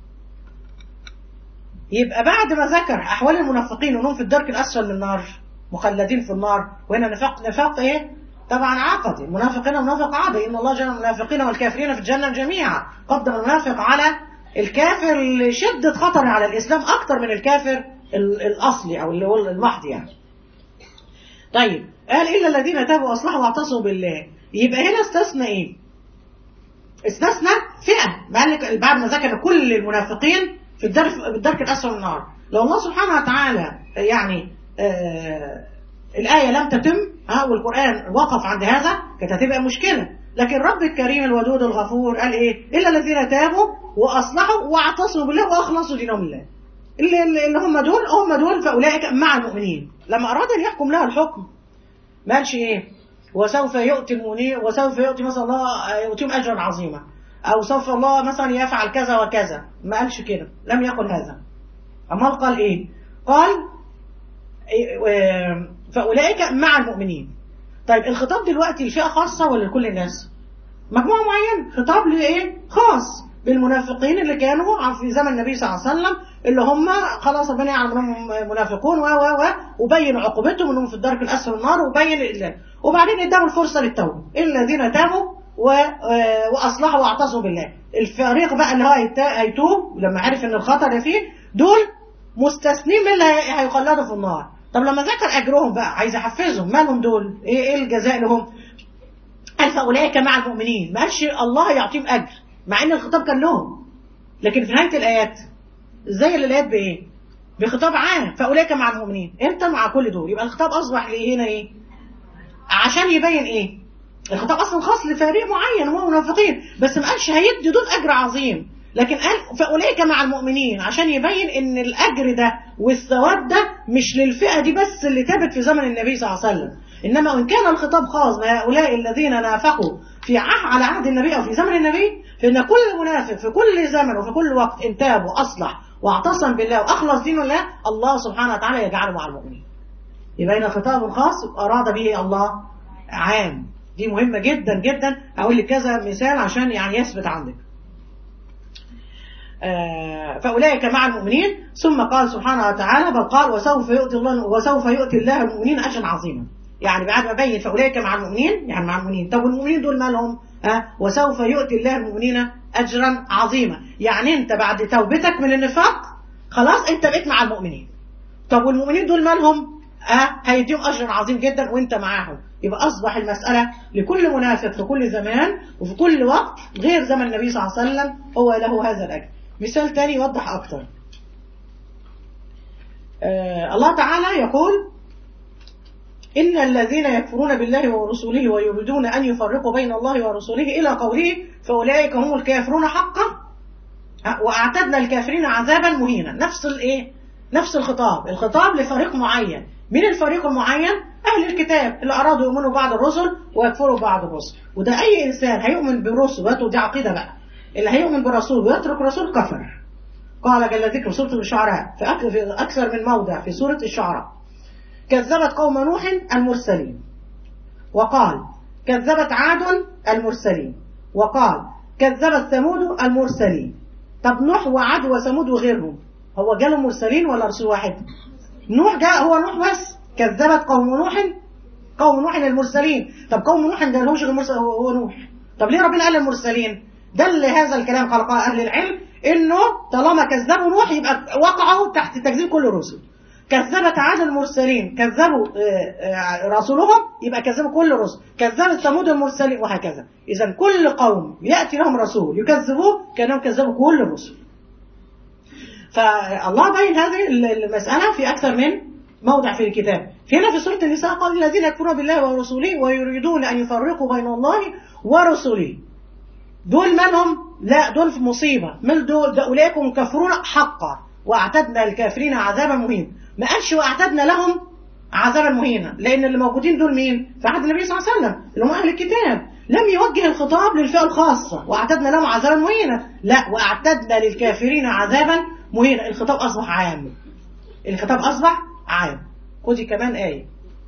يبقى بعد ما ذكر أحوال المنافقين وأنهم في الدرك الأسفل من النار مخلدين في النار، وهنا نفاق إيه؟ طبعا عقدي، المنافقين منافق عادي، إن الله جعل المنافقين والكافرين في الجنة جميعا. قدم المنافق على الكافر لشدة خطر على الإسلام أكتر من الكافر الأصلي أو اللي هو المحض يعني. طيب قال إلا الذين تابوا وأصلحوا واعتصموا بالله، يبقى هنا استثنى إيه؟ استثنى فئة بعد ما ذكر كل المنافقين في الدرك الأسفل من النار. لو الله سبحانه وتعالى يعني الآية لم تتم والقرآن وقف عند هذا كانت هتبقى مشكلة، لكن رب الكريم الودود الغفور قال إيه؟ إلا الذين تابوا وأصلحوا واعتصموا بالله وأخلصوا دينهم لله. اللي هم دول فأولئك مع المؤمنين. لما أراد أن يحكم لها الحكم ما قالش إيه؟ وسوف يؤتي المؤمنين، وسوف يؤتي مثلا الله يؤتيهم أجرا عظيما، أو سوف الله مثلا يفعل كذا وكذا، ما قالش كده، لم يقل هذا. أما قال إيه؟ قال فأولئك مع المؤمنين. طيب الخطاب دلوقتي الفئة خاصة ولا لكل الناس؟ مجموعة معينة، خطاب لإيه؟ خاص بالمنافقين اللي كانوا في زمن النبي صلى الله عليه وسلم، اللي هم خلاص ربنا يعلم انهم منافقون وبين عقوبتهم انهم في الدرك الاسفل النار، وبين وبعدين اداهم الفرصة للتوبة، الذين تابوا واصلحوا واعتصموا بالله. الفريق بقى اللي هو هيتوب لما عرف ان الخطر فيه، دول مستثنين من اللي هيخلدوا في النار. طب لما ذكر اجرهم بقى عايز يحفزهم، مالهم دول؟ ايه الجزاء لهم؟ قال فاولئك مع المؤمنين، ما قالش الله يعطيهم اجر مع ان الخطاب كان لهم، لكن في نهايه الايات زي الايات بايه؟ بخطاب عام، فاولئك مع المؤمنين. امتى؟ مع كل دول. يبقى الخطاب اصبح هنا ايه؟ عشان يبين ايه؟ الخطاب اصلا خاص لفريق معين وهو منافقين، بس ما قالش هيدي دول اجر عظيم، لكن قال فاولئك مع المؤمنين عشان يبين ان الاجر ده والثواب ده مش للفئه دي بس اللي تابت في زمن النبي صلى الله عليه وسلم، انما وان كان الخطاب خاص بهؤلاء الذين نافقوا على عهد النبي او في زمن النبي، فان كل منافق في كل زمن وفي كل وقت ان تاب واصلح واعتصم بالله واخلص دينه لله، الله سبحانه وتعالى يجعله مع المؤمنين. يبقى هنا خطاب خاص اراد به الله عام. دي مهمه جدا جدا. هقول لك كذا مثال عشان يعني يثبت عندك. فأولئك مع المؤمنين. ثم قال سبحانه وتعالى بل قال وسوف يؤتي الله المؤمنين أجرا عظيما. يعني بعد ما بين فأولئك مع المؤمنين، يعني مع المؤمنين. طب والمؤمنين دول مالهم؟ وسوف يؤتي الله المؤمنين أجرا عظيما، يعني أنت بعد توبتك من النفاق خلاص أنت بقيت مع المؤمنين. طب والمؤمنين دول مالهم؟ هيديهم أجر عظيم جدا وأنت معاهم. يبقى أصبح المسألة لكل منافق في كل زمان وفي كل وقت غير زمن النبي صلى الله عليه وسلم هو له هذا الأجر. مثال تاني يوضح أكتر. الله تعالى يقول إن الذين يكفرون بالله ورسوله ويريدون أن يفرقوا بين الله ورسوله إلى قوله فأولئك هم الكافرون حقا وأعتدنا الكافرين عذابا مهينا. نفس الخطاب لفريق معين. من الفريق المعين؟ أهل الكتاب اللي أرادوا يؤمنوا بعض الرسل ويكفروا بعض الرسل. وده أي إنسان هيؤمن برسل، ودي عقيدة بقى، اللي هيؤمن برسول ويترك رسول كفر. قال جل ذكر سورة الشعراء في أكثر من موضع في سورة الشعراء كذبت قوم نوح المرسلين، وقال كذبت عاد المرسلين، وقال كذبت ثمود المرسلين. طب نوح وعاد وثمود وغيرهم هو جالهم مرسلين ولا رسول واحد؟ نوح جاء هو نوح بس. كذبت قوم نوح المرسلين. طب قوم نوح ده لهمش غير مرسل هو نوح. طب ليه ربنا قال المرسلين؟ دل هذا الكلام قال أهل العلم إنه طالما كذبوا نوح يبقى وقعوا تحت تكذيب كل الرسل. كذبت عاد المرسلين كذبوا رسولهم يبقى كذبوا كل الرسل. كذبت ثمود المرسلين وهكذا. إذا كل قوم يأتي لهم رسول يكذبوه كانوا كذبوا كل الرسل. فالله بين هذه المسألة في أكثر من موضع في الكتاب. هنا في سورة النساء قال الذين يكفرون بالله ورسوله ويريدون أن يفرقوا بين الله ورسوله. دول منهم؟ لا، دول في مصيبة. من دول؟ ده أولئك مكفرون حقا وأعتدنا الكافرين عذابا مهينا. ما قالش وأعتدنا لهم عذابا مهينا، لأن اللي موجودين دول مين؟ في عهد النبي صلى الله عليه وسلم اللي هم أهل الكتاب. لم يوجه الخطاب للفئة الخاصة وأعتدنا لهم عذابا مهينا، لا، وأعتدنا للكافرين عذابا مهينا. الخطاب أصبح عام. خذي كمان آية.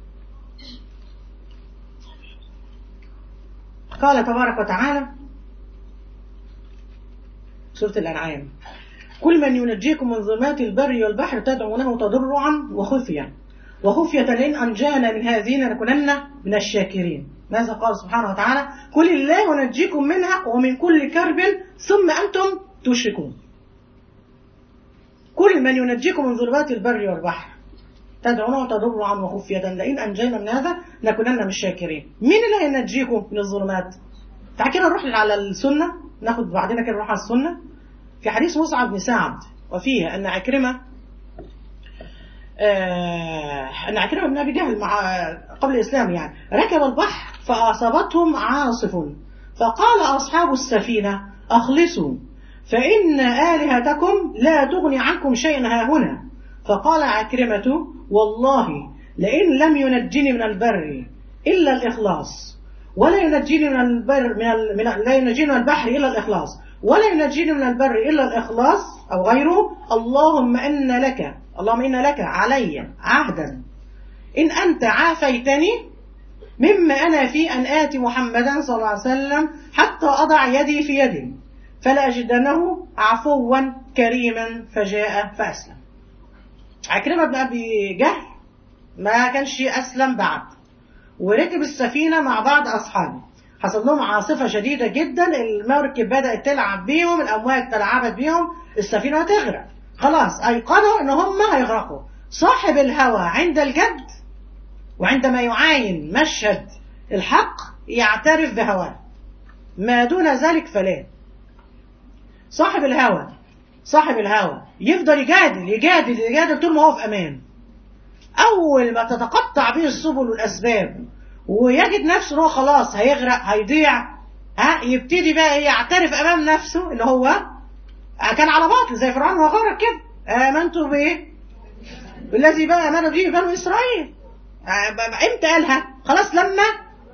قال تبارك وتعالى سورة الأنعام كل من ينجيكم من ظلمات البر والبحر تدعونه تضرعا وخفية لئن أنجانا من هذه لنكونن من الشاكرين. ماذا قال سبحانه وتعالى؟ قل الله ينجيكم منها ومن كل كرب ثم أنتم تشركون. كل من ينجيكم من ظلمات البر والبحر تدعونه تضرعا وخفية لئن أنجانا من هذا لنكونن من الشاكرين. مين اللي هينجيكم من الظلمات؟ تعال كده نروح على السنة، ناخد بعدين كده نروح على السنة. في حديث مصعب بن سعد وفيه أن عكرمة بن أبي جهل قبل الإسلام يعني ركب البحر فأصابتهم عاصف فقال أصحاب السفينة أخلصوا فإن آلهتكم لا تغني عنكم شيئا هاهنا. فقال عكرمة والله لئن لم ينجني من البر إلا الإخلاص ولا ينجيني من البر لا ينجيني من البحر إلا الإخلاص ولا ينجيني من البر إلا الإخلاص أو غيره اللهم إن لك علي عهدا إن أنت عافيتني مما أنا فيه أن آتي محمدا صلى الله عليه وسلم حتى أضع يدي في يدي فلا أجدنه عفوا كريما فجاء فأسلم. عكرمة بن أبي جهل ما كانش أسلم بعد، وركب السفينة مع بعض أصحابه، حصل لهم عاصفة شديدة جدا، المركب بدأت تلعب بيهم، الأمواج تلعبت بيهم، السفينة هتغرق، خلاص أيقنوا إن هم هيغرقوا. صاحب الهوى عند الجد وعندما يعاين مشهد الحق يعترف بهواه، ما دون ذلك فلا. صاحب الهوى يفضل يجادل طول ما هو في أمان. أول ما تتقطع به السبل والأسباب ويجد نفسه إنه خلاص هيغرق هيضيع، يبتدي بقى يعترف أمام نفسه اللي هو كان على باطل زي فرعون وغيره كده. آمنتوا بإيه؟ بالذي بقى آمنوا به بنو إسرائيل. امتى قالها؟ خلاص لما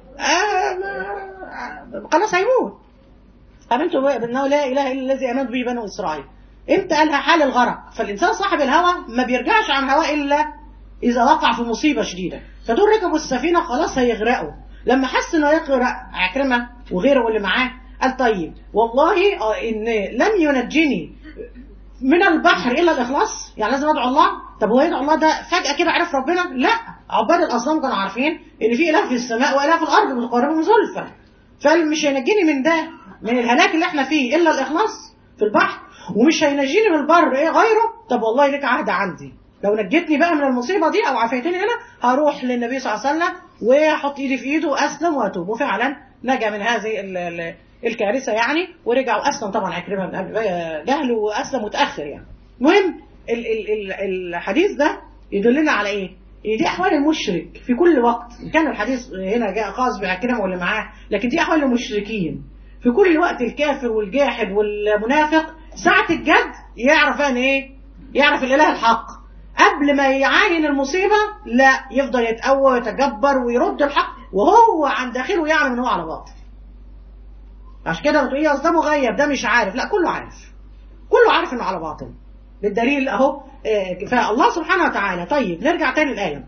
خلاص هيموت. آمنتوا بأنه لا إله إلا الذي آمنت به بنو إسرائيل. امتى قالها؟ حال الغرق. فالإنسان صاحب الهوى ما بيرجعش عن هواه إلا إذا وقع في مصيبة شديدة. فدول ركبوا السفينة خلاص هيغرقوا، لما حس إنه يغرق عكرمة وغيره واللي معاه قال طيب والله إن لم ينجني من البحر إلا الإخلاص، يعني لازم أدعو الله. طب هو يدعو الله ده فجأة كده عرف ربنا؟ لا، عباد الأصنام كانوا عارفين إن في إله في السماء وإله في الأرض متقربهم زلفى، فمش هينجيني من ده من الهلاك اللي احنا فيه إلا الإخلاص في البحر، ومش هينجيني من البر إيه غيره. طب والله لك عهد عندي، لو نجتني بقى من المصيبة دي أو عافيتني هنا هروح للنبي صلى الله عليه وسلم وأحط إيدي في إيده وأسلم وأتوب. وفعلا نجا من هذه الكارثة يعني، ورجع وأسلم طبعا عكرمة من أبي جهل، وأسلم متأخر يعني. المهم الحديث ده يدلنا على إيه؟ دي أحوال المشرك في كل وقت. كان الحديث هنا جاء خاص بعكرمة واللي معاه، لكن دي أحوال المشركين في كل وقت. الكافر والجاحد والمنافق ساعة الجد يعرف أن إيه؟ يعرف الإله الحق. قبل ما يعاين المصيبة لا، يفضل يتقوى ويتجبر ويرد الحق وهو عن داخله يعلم ان هو على باطل. عشان كده بتقول ايه ده مغيب ده مش عارف، لا كله عارف انه على باطل. بالدليل اهو فالله سبحانه وتعالى. طيب نرجع تاني الآية،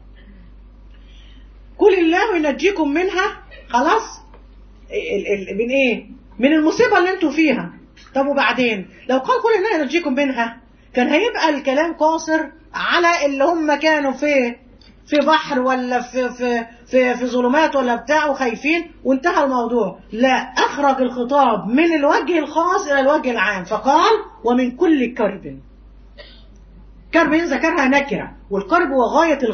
قل الله ينجيكم منها. خلاص من ايه؟ من المصيبة اللي انتوا فيها. طب وبعدين لو قال قل الله ينجيكم منها كان هيبقى الكلام قاصر على اللي هم كانوا في بحر ولا في ظلمات ولا بتاع وخايفين وانتهى الموضوع. لا، أخرج الخطاب من الوجه الخاص إلى الوجه العام، فقال ومن كل كرب. كرب ذكرها نكرة، والكرب هو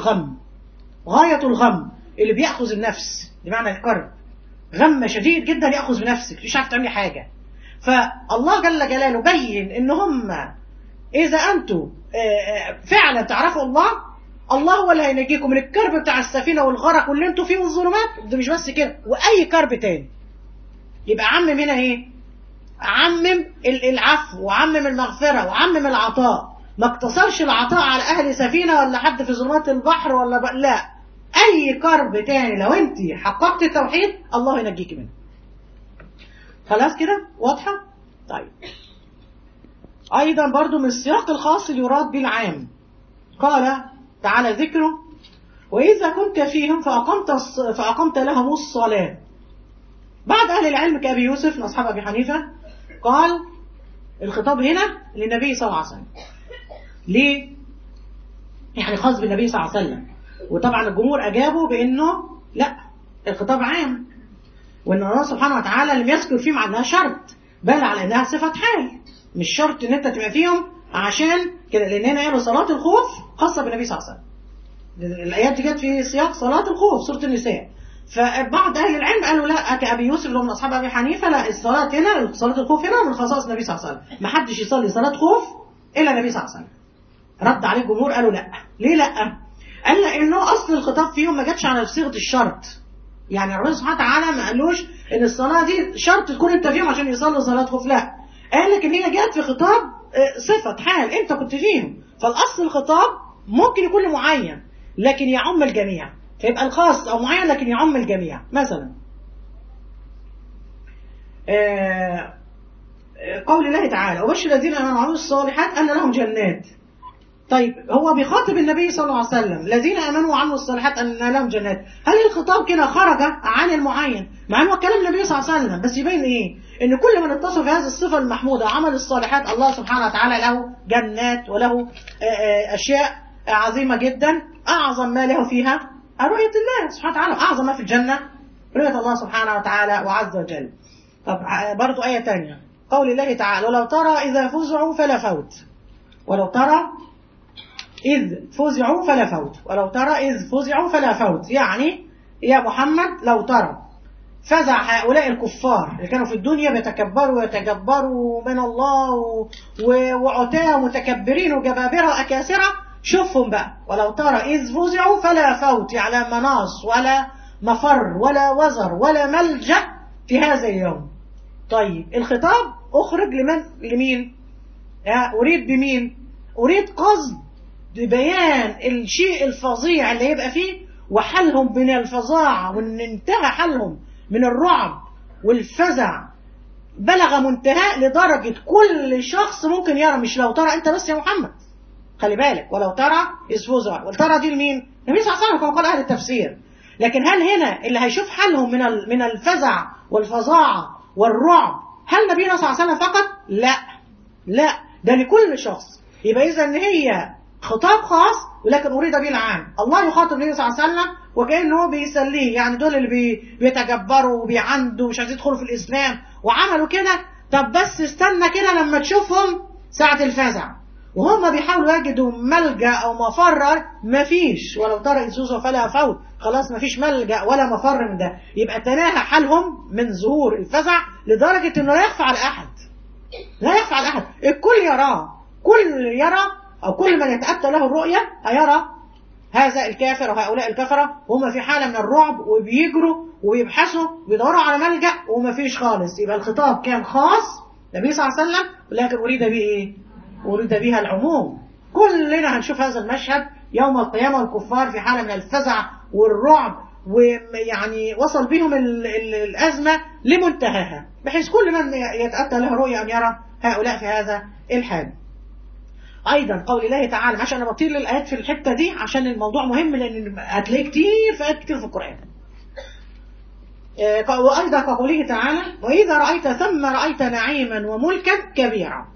غاية الغم اللي بيأخذ النفس، بمعنى الكرب غم شديد جدا يأخذ بنفسك مش عارف تعملي حاجة. فالله جل جلاله بين ان هم إذا أنتم فعلا تعرفوا الله هو اللي هينجيكم من الكرب بتاع السفينة والغرق واللي أنتم فيه والظلمات. ده مش بس كده، وأي كرب تاني. يبقى عمم هنا إيه؟ عمم العفو وعمم المغفرة وعمم العطاء. ما اقتصرش العطاء على أهل سفينة ولا حد في ظلمات البحر ولا لا، أي كرب تاني لو أنت حققت التوحيد الله ينجيك منه. خلاص كده واضحة؟ طيب أيضا برضو من السياق الخاص يراد بالعام. قال تعالى ذكره وإذا كنت فيهم فأقمت لهم الصلاة. بعد أهل العلم كأبي يوسف من أصحاب أبي حنيفة قال الخطاب هنا للنبي صلى الله عليه وسلم. ليه؟ يعني خاص بالنبي صلى الله عليه وسلم. وطبعا الجمهور أجابوا بأنه لا، الخطاب عام، وأن الله سبحانه وتعالى لم يذكر فيهم عنها شرط، بل على أنها صفة حال، مش شرط ان انت تبقى فيهم عشان كده. لان هنا قالوا صلاة الخوف خاصة بالنبي صلى الله عليه وسلم. الايات دي جت في سياق صلاة الخوف سورة النساء. فبعض اهل العلم قالوا لا، كأبي يوسف اللي هم اصحاب ابي حنيفة، لا، الصلاة هنا صلاة الخوف هنا من خصائص النبي صلى الله عليه وسلم، ما حدش يصلي صلاة خوف الا النبي صلى الله عليه وسلم. رد عليه الجمهور قالوا لا. ليه لا؟ قال لانه اصل الخطاب فيهم ما جاتش على صيغة الشرط. يعني ربنا سبحانه وتعالى ما قالوش ان الصلاة دي شرط تكون انت فيهم عشان يصلي صلاة خوف، لا، قال لك ان هي جات في خطاب صفة حال انت كنت فيهم. فالاصل الخطاب ممكن يكون لمعين لكن يعم الجميع، فيبقى الخاص او معين لكن يعم الجميع. مثلا قول الله تعالى وبشر الذين امنوا وعملوا الصالحات ان لهم جنات طيب هو بيخاطب النبي صلى الله عليه وسلم الذين امنوا وعملوا الصالحات ان لهم جنات، هل الخطاب كده خرج عن المعين مع انه كلام النبي صلى الله عليه وسلم، بس يبين ايه؟ ان كل من اتصف بهذه الصفه المحموده وعمل الصالحات الله سبحانه وتعالى له جنات وله اشياء عظيمه جدا، اعظم ما له فيها رؤيه الله سبحانه وتعالى، اعظم ما في الجنه رؤيه الله سبحانه وتعالى وعز وجل. طب برضو ايه ثانيه، قول الله تعالى ولو ترى اذا فزعوا فلا فوت، ولو ترى إذ فزعوا فلا فوت، ولو ترى إذ فزعوا فلا فوت، يعني يا محمد لو ترى فزع هؤلاء الكفار اللي كانوا في الدنيا بيتكبروا ويتجبروا من الله وعتاه ومتكبرين وجبابرة وأكاسرة، شوفهم بقى ولو ترى إذ فزعوا فلا فوت، يعني مناص ولا مفر ولا وزر ولا ملجأ في هذا اليوم. طيب الخطاب أخرج لمين؟ أريد بمين؟ أريد قصد ببيان الشيء الفظيع اللي يبقى فيه وحلهم من الفظاعة، وان انتهى حلهم من الرعب والفزع بلغ منتهى لدرجة كل شخص ممكن يرى، مش لو ترى انت بس يا محمد، خلي بالك ولو ترى إذ فزع، والترى دي لمين؟ النبي صلى الله عليه وسلم كما قال أهل التفسير. لكن هل هنا اللي هيشوف حالهم من الفزع والفظاعة والرعب هل نبينا صلى الله عليه وسلم فقط؟ لا ده لكل شخص. يبقى إذا ان هي خطاب خاص ولكن أريد به العام. الله يخاطب النبي صلى الله عليه وسلم وكأنه بيسليه، يعني دول اللي بيتجبروا وبيعندوا ومش عايزين يدخلوا في الإسلام وعملوا كده، طب بس استنى كده لما تشوفهم ساعة الفزع وهم بيحاولوا يجدوا ملجأ أو مفر، مفيش. ولو ترى إذ فزعوا فلا فوت، خلاص مفيش ملجأ ولا مفر من ده. يبقى تناهى حالهم من ظهور الفزع لدرجة إنه لا يخفى على أحد، لا يخفى على أحد، الكل يراه، كل يرى أو كل من يتأتى له الرؤية هيرى هذا الكافر وهؤلاء الكفرة وهم في حالة من الرعب وبيجروا ويبحثوا ويدوروا على ملجأ ومفيش خالص. يبقى الخطاب كان خاص النبي صلى الله عليه وسلم، ولكن أريد به إيه؟ أريد بها العموم. كلنا هنشوف هذا المشهد يوم القيامة، والكفار في حالة من الفزع والرعب، ويعني وصل بهم الأزمة لمنتهاها، بحيث كل من يتأتى له رؤية أن يرى هؤلاء في هذا الحال. أيضا قول الله تعالى، عشان أنا بطير للآيات في الحتة دي عشان الموضوع مهم، لأن هتلاقيه كتير في آيات كتير في القرآن. وأيضا كقوله تعالى وإذا رأيت ثم رأيت نعيما وملكا كبيرا.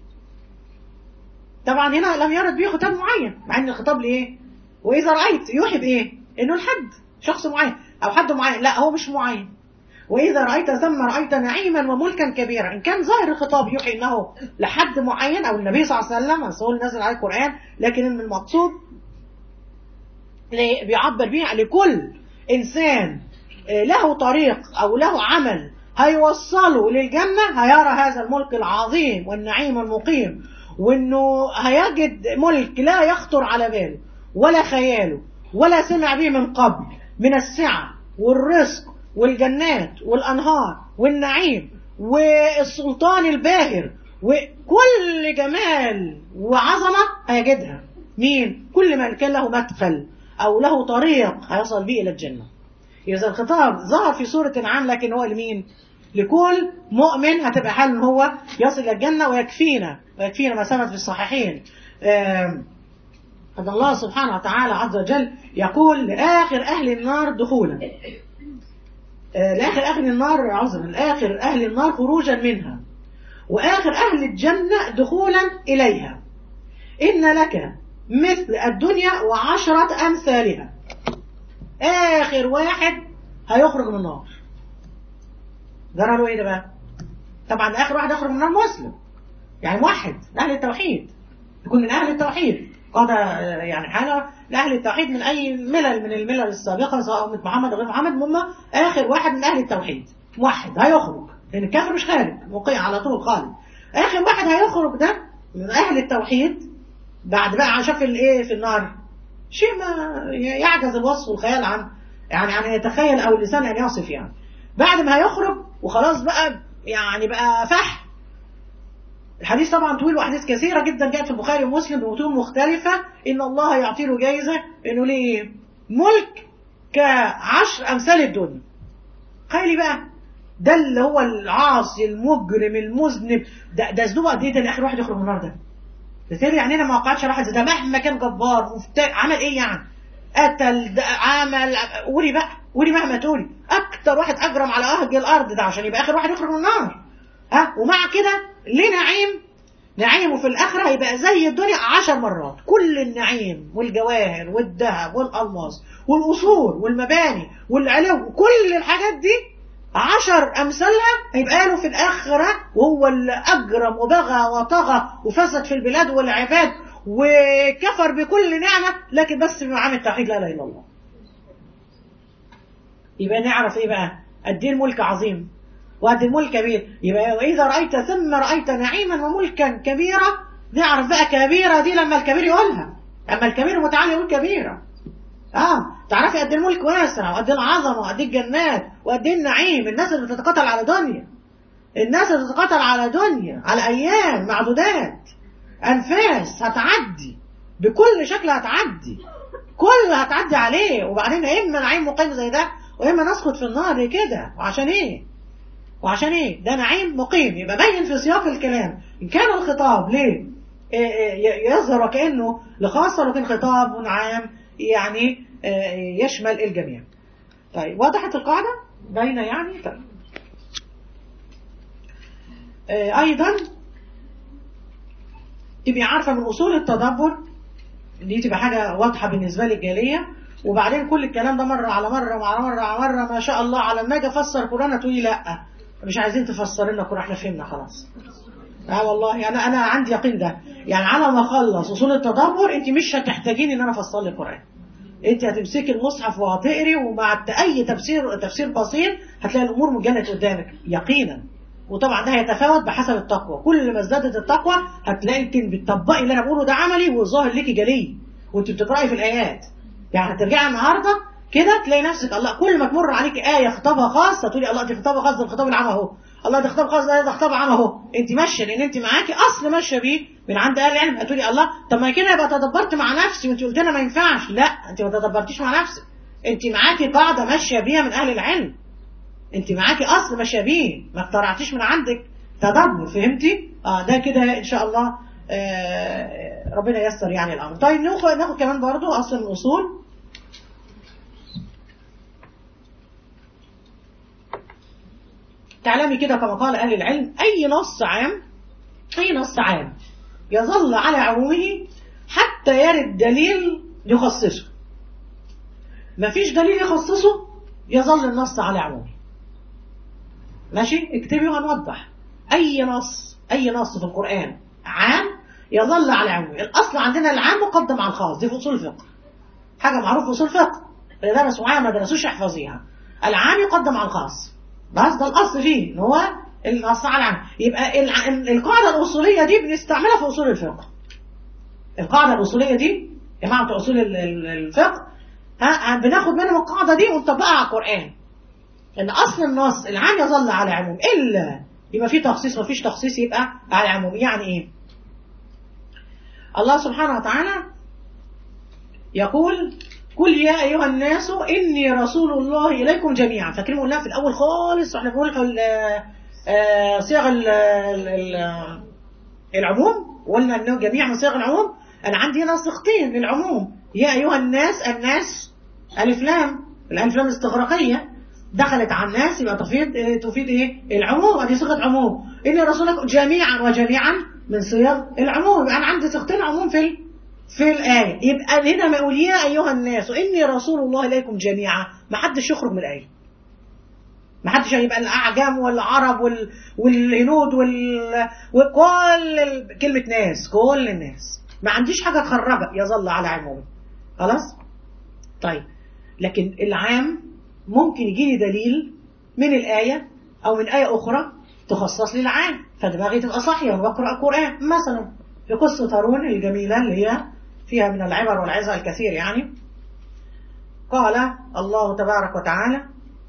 طبعا هنا لم يرد به خطاب معين، مع أن الخطاب لإيه؟ وإذا رأيت يوحي بإيه؟ إنه الحد شخص معين أو حد معين، لا هو مش معين. وإذا رأيت ثم رأيت نعيما وملكا كبيرا، إن كان ظاهر الخطاب يوحي إنه لحد معين أو النبي صلى الله عليه وسلم رسول نزل عليه القرآن، لكن المقصود بيعبر به لكل إنسان له طريق أو له عمل هيوصله للجنة، هيرى هذا الملك العظيم والنعيم المقيم، وإنه هيجد ملك لا يخطر على باله ولا خياله ولا سمع به من قبل، من السعة والرزق والجنات والأنهار والنعيم والسلطان الباهر وكل جمال وعظمة هيجدها. مين؟ كل من كان له مدخل أو له طريق هيصل به إلى الجنة. إذا الخطاب ظهر في سورة عام، لكن هو لمين؟ لكل مؤمن هتبقى حال إن هو يصل إلى الجنة. ويكفينا ما ثبت في الصحيحين أن الله سبحانه وتعالى عز وجل يقول لآخر أهل النار دخولا، لآخر أهل النار عذرا، لآخر أهل النار خروجا منها، وآخر أهل الجنة دخولا إليها، إن لك مثل الدنيا وعشرة أمثالها. آخر واحد هيخرج من النار جرى له إيه ده بقى؟ طبعا آخر واحد يخرج من النار مسلم، يعني موحد أهل التوحيد، يكون من أهل التوحيد، قضى يعني حالة لأهل التوحيد من أي ملل من الملل السابقة سواء أمة محمد أو غير محمد، هم آخر واحد من أهل التوحيد موحد هيخرج، لأن الكافر مش خارج، موقع على طول خالد. آخر واحد هيخرج ده من أهل التوحيد بعد بقى شاف الإيه في النار، شيء ما يعجز الوصف والخيال عن يعني يتخيل أو اللسان أن يصف. يعني بعد ما هيخرج وخلاص بقى يعني بقى فحم. الحديث طبعا طويل وأحاديث كثيرة جدا جاءت في البخاري ومسلم بمتون مختلفة، إن الله يعطي له جايزة إنه ليه ملك ك10 أمثال الدنيا. خيلي بقى ده اللي هو العاصي المجرم المذنب ده ذنوبه قد ايه ده، آخر واحد يخرج من النار ده بالتالي يعني انا ما وقعتش على واحد ده مهما كان جبار عمل ايه يعني؟ قتل، عمل، قولي بقى، قولي مهما تقولي، اكتر واحد اجرم على وجه الارض ده عشان يبقى اخر واحد يخرج من النار. ومع كده ليه نعيمه في الاخره هيبقى زي الدنيا 10 مرات. كل النعيم والجواهر والذهب والالماس والاصول والمباني والعلو وكل الحاجات دي 10 امثالها هيبقى له في الاخره، وهو اللي اجرم وبغى وطغى وفسد في البلاد والعباد وكفر بكل نعمه، لكن بس بمعامل التوحيد لا اله الا الله. يبقى نعرف ايه بقى؟ قد ايه الملك عظيم وقد الملك كبير. يبقى واذا رايت ثم رايت نعيما وملكا كبيرا. نعرف بقى كبيره دي لما الكبير يقولها، اما الكبير متعالي يقول كبيره. تعرفي قد الملك واسع وقد العظمه وقد الجنات وقد النعيم. الناس اللي بتتقاتل على دنيا، الناس اللي بتتقاتل على دنيا على ايام معدودات، انفاس هتعدي بكل شكل، هتعدي كل هتعدي عليه. وبعدين اما نعيم مقيم زي ده واما نسقط في النار كده. وعشان ايه ده نعيم مقيم؟ يبقى باين في سياق الكلام ان كان الخطاب ليه يظهر وكانه لخاصه، لكن خطاب عام يعني يشمل الجميع. طيب وضحت القاعده باينه يعني؟ طيب ايضا تبقي عارفه من اصول التدبر دي، تبقى حاجه واضحه بالنسبه لك جاليه. وبعدين كل الكلام ده مره على مره وعلى مره على مره ما شاء الله، على ما اجي افسر قران تقولي لا مش عايزين تفسر لنا القران، احنا فهمنا خلاص. والله انا عندي يقين ده. يعني على ما اخلص اصول التدبر انت مش هتحتاجين ان انا افسر لك القران، انت هتمسكي المصحف وهتقري، ومع اي تفسير بسيط هتلاقي الامور مجلت قدامك يقينا. وطبعا ده هيتفاوت بحسب التقوى، كل ما ازدادت التقوى هتلاقي انت بتطبقي اللي انا بقوله ده عملي وظاهر ليكي جلي وانت بتقراي في الايات. يعني هترجعي النهارده كده تلاقي نفسك الله كل ما تمر عليك ايه خطابها خاص تقولي الله دي خطابها خاص، ده الخطاب العام اهو، الله ده خطاب خاص، ده خطاب عام اهو. انت ماشيه لان انت معاكي اصل ماشيه بيه من عند اهل العلم. هتقولي الله طب ما كده يبقى تدبرت مع نفسي وانت قلت لنا ما ينفعش. لا انت ما تدبرتيش مع نفسك، انت معاكي قاعده ماشيه بيها من اهل العلم، انت معاكي اصل ماشيه بيه، ما اخترعتيش من عندك تدبر. فهمتي؟ ده كده ان شاء الله ربنا ييسر يعني الامر. طيب ناخد كمان برضو اصل من الاصول. تعلمي كده كما قال اهل العلم اي نص عام يظل على عمومه حتى يرد دليل يخصصه. مفيش دليل يخصصه يظل النص على عمومه. ماشي؟ اكتبي وهنوضح. اي نص في القرآن عام يظل على عمومه. الاصل عندنا العام مقدم على الخاص، دي في اصول الفقه حاجه معروفه في اصول الفقه، اللي درسوا معايا ما درسوش احفظيها. العام يقدم على الخاص، بس ده الاصل فيه ان هو النص على العام. يبقى القاعده الاصوليه دي بنستعملها في اصول الفقه. القاعده الاصوليه دي يا جماعه اصول الفقه بناخد منهم القاعده دي ونطبقها على القرآن. ان اصل النص العام يظل على عموم الا يبقى فيه تخصيص، ما فيش تخصيص يبقى على عموم. يعني ايه؟ الله سبحانه وتعالى يقول قل يا ايها الناس اني رسول الله اليكم جميعا. فاكرين قلنا في الاول خالص واحنا بنقول صيغ العموم، وقلنا انه جميع من صيغ العموم. انا عندي هنا صيغتين للعموم، يا ايها الناس الف لام، الالف لام استغراقيه دخلت على الناس يبقى تفيد ايه؟ العموم. ادي صيغه عموم. اني رسولكم جميعا، وجميعا من صيغ العموم. يبقى انا عندي صيغتين عموم في الايه. يبقى هنا ما يقول يا ايها الناس واني رسول الله اليكم جميعا، ما حدش يخرج من الايه، ما حدش هيبقى الاعجام والعرب والهنود وكل كلمه ناس، كل الناس ما عنديش حاجه تخرجها، يظل على عمومه. خلاص؟ طيب لكن العام ممكن يجيني دليل من الآية أو من آية أخرى تخصص لي العام، فدماغي تبقى صاحية وبقرأ قرآن. مثلا في قصة هارون الجميلة اللي هي فيها من العبر والعظة الكثير. يعني قال الله تبارك وتعالى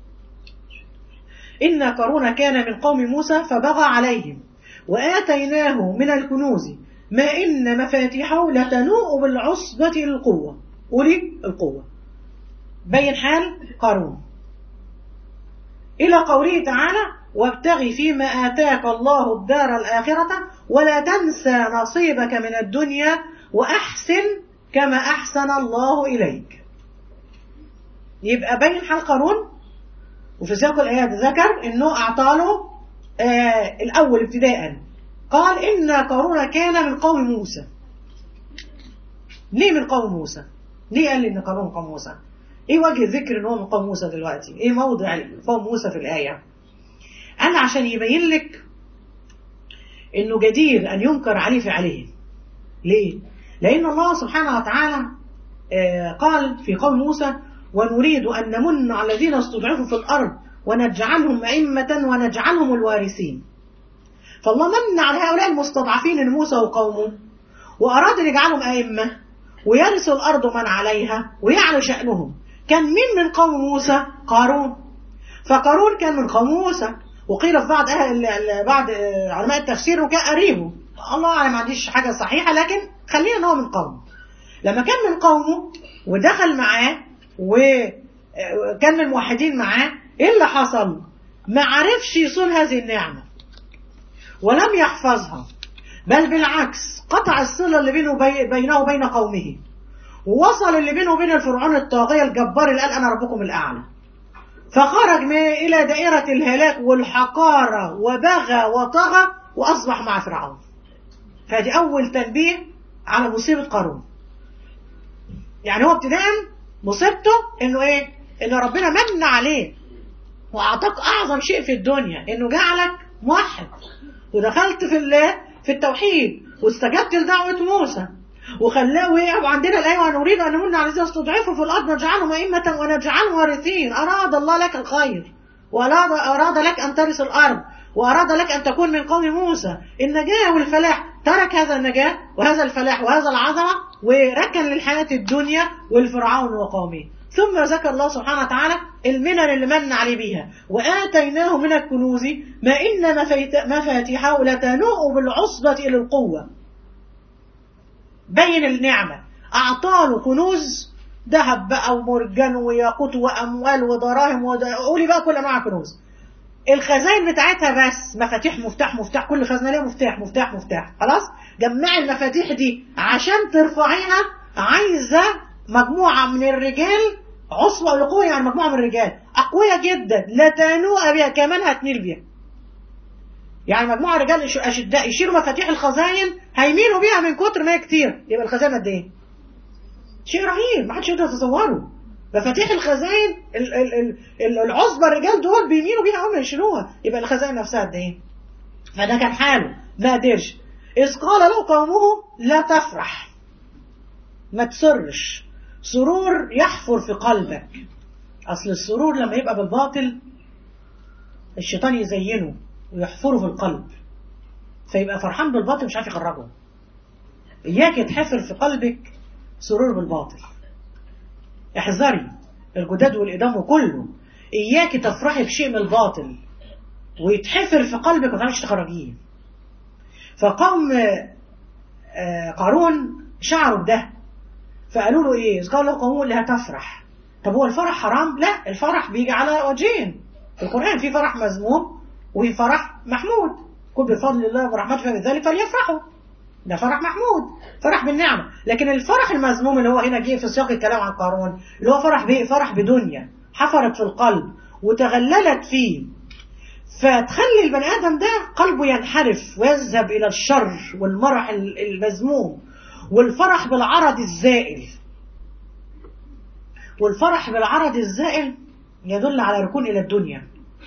إن قارون كان من قوم موسى فبغى عليهم وآتيناه من الكنوز ما إن مفاتيحه لتنوء بالعصبة القوة، أولي القوة. بين حال قارون إلى قوله تعالى وابتغ فيما آتاك الله الدار الآخرة ولا تنسى نصيبك من الدنيا وأحسن كما أحسن الله إليك. يبقى بين حال قارون، وفي سياق الآيات ذكر إنه أعطاله الأول ابتداء قال إن قارون كان من قوم موسى. ليه من قوم موسى؟ ليه قال لي إن قارون من قوم موسى؟ إيه وجه ذكر إن هو من قوم موسى دلوقتي؟ إيه موضع قوم موسى في الآية؟ قال عشان يبين لك إنه جدير أن ينكر عليه فعله. ليه؟ لأن الله سبحانه وتعالى قال في قوم موسى ونريد أن نمن على الذين استضعفوا في الأرض ونجعلهم أئمة ونجعلهم الوارثين. فالله من على هؤلاء المستضعفين من موسى وقومه وأراد أن يجعلهم أئمة ويرثوا الأرض من عليها ويعلو شأنهم. كان مين من قوم موسى؟ قارون. فقارون كان من قوم موسى، وقيل في بعض علماء التفسير وكان قريبه، الله أعلم، ما عنديش حاجة صحيحة، لكن خلينا إن هو من قومه. لما كان من قومه ودخل معاه وكان من الموحدين معاه، إيه اللي حصل؟ ما عرفش يصون هذه النعمة ولم يحفظها، بل بالعكس قطع الصلة اللي بينه وبين قومه، ووصل اللي بينه وبين الفرعون الطاغية الجبار اللي قال أنا ربكم الأعلى، فخرج إلى دائرة الهلاك والحقارة وبغى وطغى وأصبح مع فرعون. فهذه أول تنبيه على مصيبة قارون. يعني هو ابتداء مصيبته إنه إيه؟ إن ربنا من عليه وأعطاك أعظم شيء في الدنيا، إنه جعلك موحد ودخلت في التوحيد واستجبت لدعوة موسى وخلاه وقع. وعندنا الآية ونريد أن نمن على الذين استضعفوا في الأرض نجعلهم أئمة ونجعلهم وارثين. أراد الله لك الخير وأراد لك أن ترث الأرض وأراد لك أن تكون من قوم موسى النجاة والفلاح. ترك هذا النجاة وهذا الفلاح وهذا العظمة وركن للحياة الدنيا والفرعون وقومه. ثم ذكر الله سبحانه وتعالى المنن اللي من عليه بيها وآتيناه من الكنوز ما إن مفاتيحه لتنوء بالعصبة إلى القوة. بين النعمة، أعطاله كنوز ذهب بقى ومرجان وياقوت وأموال ودراهم قولي بقى كل أنواع كنوز. الخزائن بتاعتها بس مفاتيح مفتاح كل خزنة ليها مفتاح. خلاص جمعي المفاتيح دي عشان ترفعيها عايزة مجموعة من الرجال عصبة لقوة، يعني مجموعة من الرجال أقوياء جدا لا تنوء بها كمان هتنيل بها. يعني مجموعة رجال أشداء يشيلوا مفاتيح الخزائن هيميلوا بيها من كتر ما هي كتير. يبقى الخزائن قد ايه؟ شيء رهيب ما حدش يقدر يتصوره. مفاتيح الخزائن العصبة الرجال دول بيميلوا بيها هم يشيلوها. يبقى الخزائن نفسها قد ايه؟ فده كان حاله ما قدرش. إذ قال له قومه لا تفرح، ما تسرش، سرور يحفر في قلبك. أصل السرور لما يبقى بالباطل الشيطان يزينه ويحفره في القلب فيبقى فرحان بالباطل مش عارف يخرجه. إياك يتحفر في قلبك سرور بالباطل. احذري الجداد والإدام وكله. إياك تفرحي بشيء من الباطل ويتحفر في قلبك وما تعرفش تخرجيه. فقوم قارون شعروا بده فقالوا له ايه؟ قالوا له قومه لا تفرح. طب هو الفرح حرام؟ لا، الفرح بيجي على وجهين في القرآن، في فرح مذموم وفي فرح محمود. كل بفضل الله ورحمته فبذلك فليفرحوا، ده فرح محمود، فرح بالنعمة. لكن الفرح المذموم اللي هو هنا جه في سياق الكلام عن قارون اللي هو فرح بايه؟ فرح بدنيا حفرت في القلب وتغللت فيه، فتخلي البني آدم ده قلبه ينحرف ويذهب إلى الشر والمرح المذموم. والفرح بالعرض الزائل، والفرح بالعرض الزائل يدل على ركون إلى الدنيا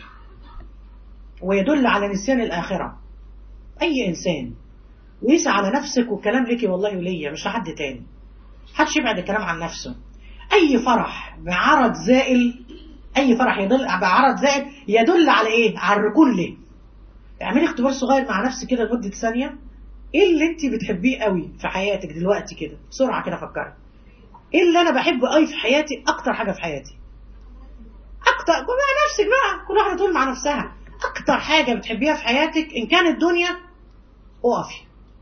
ويدل على نسيان الآخرة. أي إنسان ويسعى على نفسك والكلام لك والله وليا مش لحد تاني، محدش يبعد الكلام عن نفسه. أي فرح بعرض زائل، أي فرح يدل بعرض زائل يدل على إيه؟ على الركون له. اعملي اختبار صغير مع نفسك كده لمدة ثانية، إيه اللي أنت بتحبيه قوي في حياتك دلوقتي كده بسرعة كده فكري. إيه اللي أنا بحبه قوي في حياتي؟ أكتر حاجة في حياتي أكتر مع نفسك بقى، كل واحدة تقول مع نفسها أكتر حاجة بتحبيها في حياتك. إن كانت دنيا أقفي،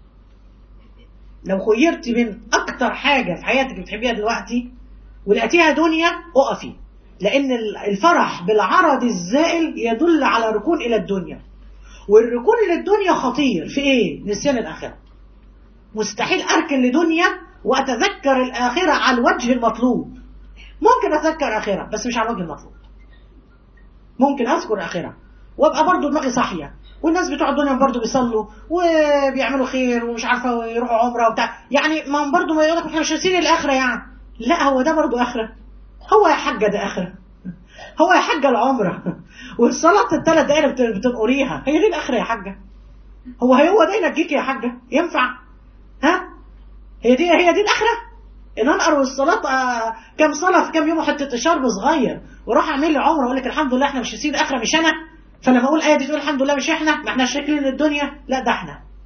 لو خيرتي بين أكتر حاجة في حياتك بتحبيها دلوقتي ولقيتيها دنيا أقفي. لأن الفرح بالعرض الزائل يدل على ركون إلى الدنيا، والركون إلى الدنيا خطير في إيه؟ نسيان الآخرة. مستحيل أركن لدنيا وأتذكر الآخرة على الوجه المطلوب. ممكن أتذكر آخرة بس مش على الوجه المطلوب. ممكن أذكر آخرة وأبقى برضو دماغي صاحية، والناس بتوع الدنيا برضو بيصلوا وبيعملوا خير ومش عارفة ويروحوا عمرة وبتاع، يعني ما هم برضو ما يقولك احنا مش ناسيين الآخرة يعني. لا، هو ده برضو آخرة. هو يا حاجة ده آخرة، هو يا حاجة العمرة والصلاة ال3 دقايق بتنقريها هي دي الآخرة يا حاجة؟ هو ده ينجيك يا حاجة؟ ينفع؟ ها؟ هي دي الآخرة؟ ان انقر والصلاة كم صلاة في كم يوم وحتة شرب صغير وراح اعمل لي عمره واقول لك الحمد لله احنا مش نسيب الاخره مش انا. فلما اقول ايه دي تقول الحمد لله مش احنا، ما احنا شاكلين الدنيا. لا، ده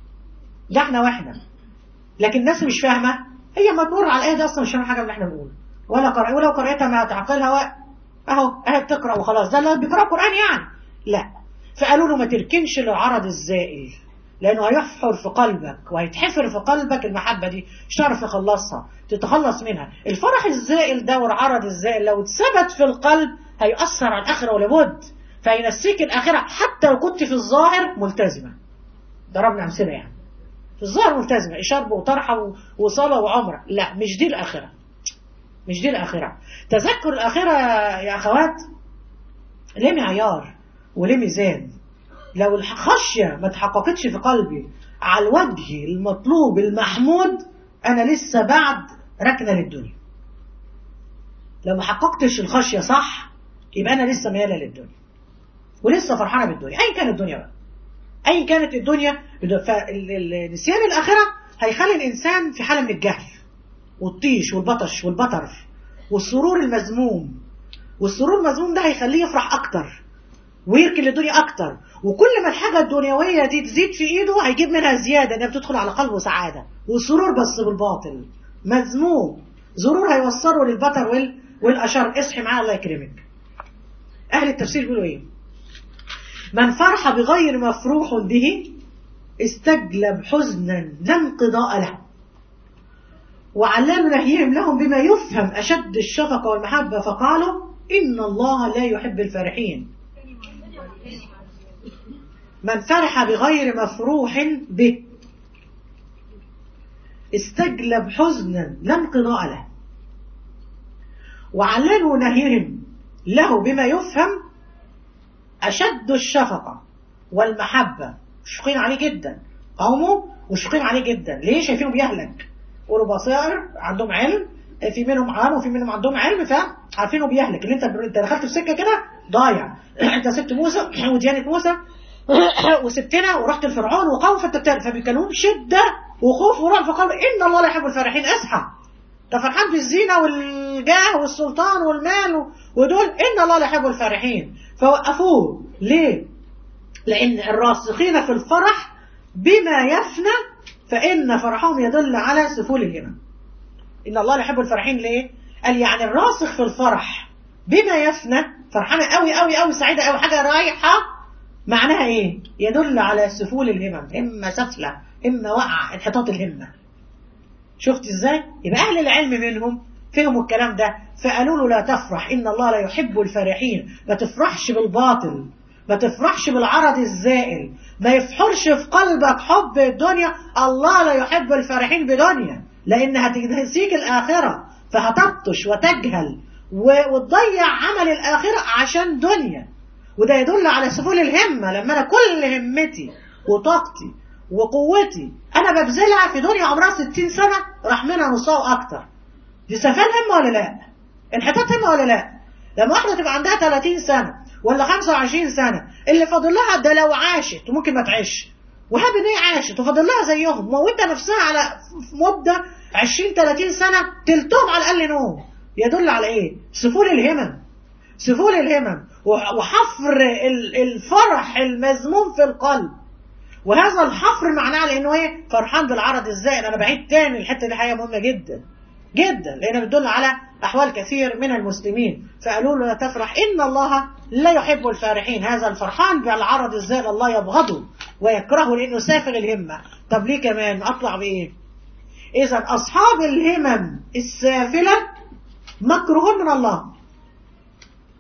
احنا واحنا. لكن الناس مش فاهمه، هي ما تمر على الايه دي اصلا مش فاهمه حاجه من اللي احنا بنقوله ولو قرأتها ما تعقلها اهو بتقرا وخلاص. ده اللي بيقرا قران يعني؟ لا. فقالوا له ما تركنش للعرض الزائل لانه هيحفر في قلبك وهيتحفر في قلبك المحبه دي، مش هتعرف تتخلص منها. الفرح الزائل ده والعرض الزائل لو اتثبت في القلب هيأثر على الاخره ولابد، فينسيك الاخره حتى لو كنت في الظاهر ملتزمه. ضربنا امثله يعني في الظاهر ملتزمه، شرب وطرحه وصلاه وعمره. لا، مش دي الاخره، مش دي الاخره. تذكر الاخره يا اخوات ليه معيار وليه ميزان. لو الخشية ما تحققتش في قلبي على الوجه المطلوب المحمود أنا لسه بعد ركنة للدنيا. لو ما حققتش الخشية صح يبقى أنا لسه ميالة للدنيا ولسه فرحانة بالدنيا أي كانت الدنيا بقى، أي كانت الدنيا. فالنسيان الآخرة هيخلي الإنسان في حالة من الجهل والطيش والبطش والبطر والسرور المذموم. والسرور المذموم ده هيخليه يفرح أكتر ويركن للدنيا اكتر، وكل ما الحاجه الدنيويه دي تزيد في ايده هيجيب منها زياده، انها بتدخل على قلبه سعاده وسرور بس بالباطل مذموم. زرور هيوصله للبطر والاشر. اصحي معايا الله يكرمك. اهل التفسير بيقولوا ايه؟ من فرح بغير مفروح به استجلب حزنا لا انقضاء له، وعلام نهيهم لهم بما يفهم اشد الشفقه والمحبه فقالوا ان الله لا يحب الفارحين. من فرح بغير مفروح به استجلب حزنا لا انقضاء له، وعللوا نهيهم له بما يفهم أشد الشفقة والمحبة. مشفقين عليه جدا، قومه مشفقين عليه جدا. ليه؟ شايفينه بيهلك. قولوا بصائر عندهم علم، في منهم عام وفي منهم عندهم علم، فعارفينه بيهلك. اللي انت دخلت في سكه كده ضايع. انت سبت موسى وديانه موسى وسبتنا ورحت لفرعون وقوم فبيكلمون شده وخوف ورعب، فقالوا ان الله لا يحب الفارحين. اصحى، انت فرحان بالزينه والجاه والسلطان والمال ودول، ان الله لا يحب الفارحين. فوقفوه. ليه؟ لان الراسخين في الفرح بما يفنى فان فرحهم يدل على سفول الهمم. ان الله لا يحب الفارحين. ليه؟ قال يعني الراسخ في الفرح بما يفنى، فرحانه قوي قوي قوي، سعيده قوي، حاجه رايحه، معناها ايه؟ يدل على سفول الهمم، همه سفله، همه وقع، انحطاط الهمه. شفت ازاي؟ يبقى اهل العلم منهم فهموا الكلام ده، فقالوا له لا تفرح، ان الله لا يحب الفارحين. ما تفرحش بالباطل، ما تفرحش بالعرض الزائل، ما يفحرش في قلبك حب الدنيا. الله لا يحب الفارحين بدنيا، لان هتنسيك الاخره فهتبطش وتجهل وتضيع عمل الاخره عشان دنيا. وده يدل على سفول الهمه. لما انا كل همتي وطاقتي وقوتي انا ببذلها في دنيا عمرها 60 سنه، راح منها نصها اكتر. دي سفال همه ولا لا؟ انحطاط همه ولا لا؟ لما واحده تبقى عندها 30 سنه ولا 25 سنه، اللي فاضل لها ده لو عاشت وممكن ما تعيش وهاب ان هي عاشت وفاضل لها زيهم، موت نفسها على مده 20 30 سنه، تلتهم على الاقل نوم. يدل على ايه؟ سفول الهمم، سفول الهمم وحفر الفرح المذموم في القلب. وهذا الحفر معناه لانه ايه؟ فرحان بالعرض الزائل. انا بعيد تاني الحته دي، حاجه مهمه جدا جدا، لانها بتدل على احوال كثير من المسلمين. فقالوا له لا تفرح، ان الله لا يحب الفارحين. هذا الفرحان بالعرض الزائل الله يبغضه ويكرهه لانه سافل الهمه. طب ليه كمان؟ اطلع بايه؟ اذا اصحاب الهمم السافله مكروهون من الله.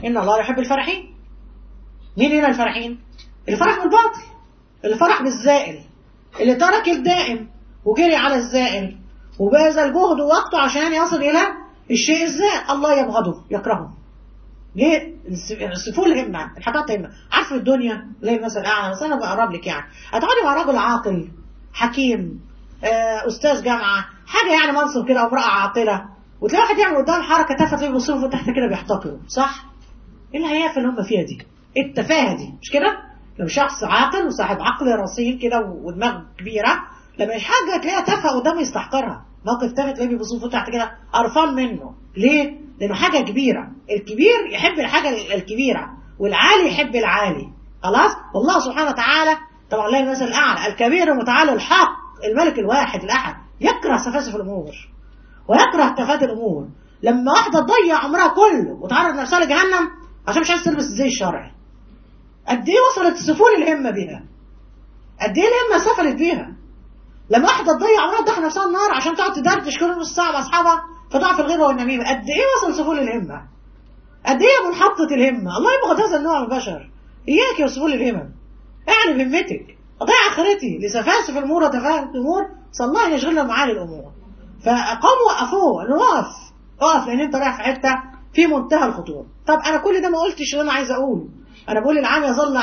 إن الله يحب الفرحين. مين هنا الفرحين؟ اللي فرح بالباطل، اللي فرح بالزائل، اللي ترك الدائم وجري على الزائل وبذل جهد ووقته عشان يصل إلى الشيء الزائل. الله يبغضه يكرهه. ليه؟ سفول الهمة، الحاجات همة. عارف الدنيا ليه المثل الأعلى؟ بس أنا بقرب لك يعني. هتقعدي مع راجل عاقل حكيم أستاذ جامعة حاجة يعني منصب كده أو امرأة عاقلة، وتلاقي واحد يعمل قدام حركة تافهة تلاقيه بيبصوا له تحت كده بيحتقروا، صح؟ إيه الهيافة اللي هم فيها دي؟ إيه التفاهة دي؟ مش كده؟ لو شخص عاقل وصاحب عقل رصين كده ودماغ كبيرة، لما حاجة تلاقيها تافهة قدامه يستحقرها، موقف تافه تلاقيه بيبصوا له تحت كده قرفان منه. ليه؟ لأنه حاجة كبيرة. الكبير يحب الحاجة الكبيرة والعالي يحب العالي. خلاص؟ والله سبحانه وتعالى طبعا لا المثل الأعلى، الكبير المتعالى الحق الملك الواحد الأحد، يكره سفاسف الأمور ويكره تفات الأمور. لما واحدة تضيع عمرها كله وتعرض نفسها لجهنم عشان مش عايز تلبس الزي الشرعي، قد ايه وصلت سفول الهمة بيها، قد ايه الهمة سفلت بيها. لما واحدة تضيع عمرها تدخل نفسها النار عشان تقعد تدردش كل نص ساعة مع أصحابها فتقع في الغيبة والنميمة، قد ايه وصل سفول الهمة، قد ايه منحطة الهمة. الله يبغض هذا النوع من البشر. إياك يا سفول الهمم، اعني بهمتك، أضيع آخرتي لسفاسف الأمور وتفاهة الأمور، صلى الله يشغلنا معالي الأمور. فقاموا وقفوه، اقف لأن أنت رايح في حتة في منتهى الخطورة. طب أنا كل ده ما قلتش اللي أنا عايز أقوله، أنا بقول العام يظل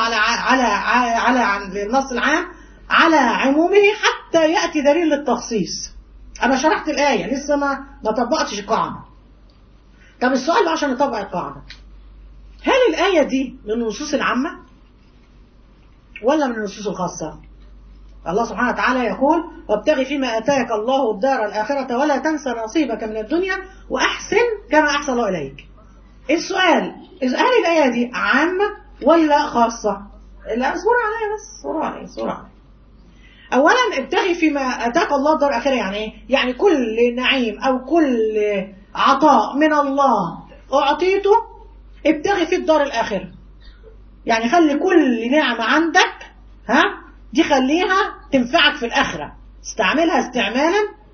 على النص العام على عمومه حتى يأتي دليل للتخصيص. أنا شرحت الآية لسه ما طبقتش القاعدة. طب السؤال بقى عشان نطبق القاعدة، هل الآية دي من النصوص العامة ولا من النصوص الخاصة؟ الله سبحانه وتعالى يقول وابتغي فيما آتاك الله الدار الآخرة ولا تنسى نصيبك من الدنيا وأحسن كما أحسن الله إليك. السؤال هل الآية دي عامة ولا خاصة؟ لا صورة عليها بس، صورة عليها. أولا ابتغي فيما آتاك الله الدار الآخرة يعني إيه؟ يعني كل نعيم أو كل عطاء من الله أعطيته ابتغي في الدار الآخرة. يعني خلي كل نعمة عندك دي خليها تنفعك في الآخرة، استعملها استعمالا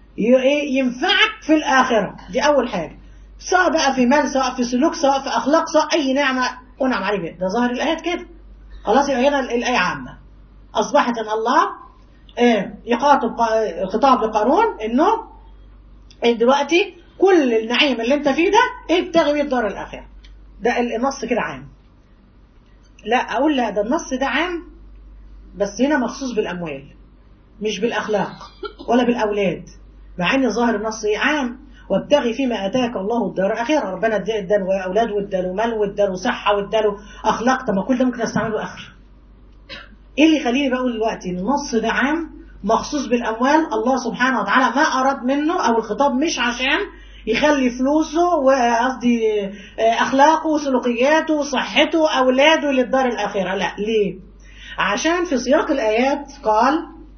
ينفعك في الآخرة. دي أول حاجة، سواء بقى في مال، سواء في سلوك، سواء في أخلاق، سواء أي نعمة أنعم عليك بها. ده ظاهر الآيات كده. خلاص يبقى هنا الآية عامة. أصبحت أن الله يخاطب خطاب لقارون إنه دلوقتي كل النعيم اللي أنت فيه ده ابتغي بيه الدار الآخرة. ده النص كده عام. لا أقول لا، ده النص ده عام بس هنا مخصوص بالأموال مش بالأخلاق ولا بالأولاد، مع أن ظاهر النص عام وابتغي فيما آتاك الله الدار الآخرة. ربنا اداله أولاد واداله مال واداله صحة واداله أخلاق. طب ما كل ده ممكن استعمله آخر. إيه اللي يخليني بقول دلوقتي النص ده عام مخصوص بالأموال؟ الله سبحانه وتعالى ما أراد منه، أو الخطاب مش عشان يخلي فلوسه وقصدي أخلاقه وسلوكياته وصحته أولاده للدار الآخرة. لا، ليه؟ عشان في سياق الآيات قال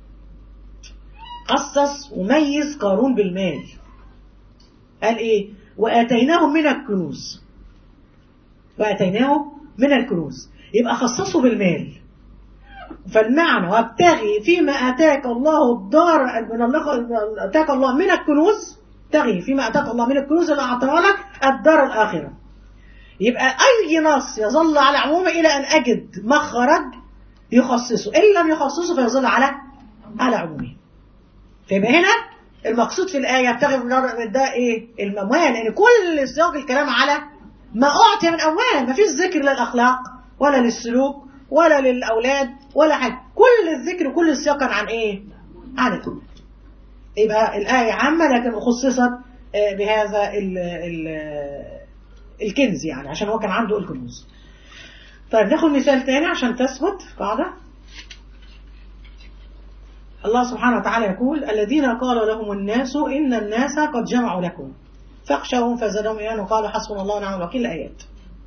قصص وميز قارون بالمال. قال إيه؟ وآتيناهم من الكنوز. وآتيناهم من الكنوز يبقى خصصوا بالمال. فالمعنى وابتغي فيما آتاك الله الدار آتاك الله من الكنوز، ابتغي فيما آتاك الله من الكنوز اللي أعطاها لك الدار الآخرة. يبقى أي نص يظل على عمومه إلى أن أجد مخرج يخصصه، إن لم يخصصه فيظل على عمومه. فيبقى هنا المقصود في الآية ابتغي ده إيه؟ الأموال، يعني كل سياق الكلام على ما أعطي من أموال، ما فيش ذكر للأخلاق ولا للسلوك ولا للأولاد ولا حاجة. كل الذكر وكل السياق عن إيه؟ عن الأموال. يبقى الآية عامة لكن خصصت بهذا الكنز، يعني عشان هو كان عنده الكنوز. طيب ناخد مثال تاني عشان تثبت قاعدة. الله سبحانه وتعالى يقول الذين قال لهم الناس إن الناس قد جمعوا لكم فاخشوهم فزادهم إيمانا وقالوا حسبنا الله ونعم الوكيل. الآيات.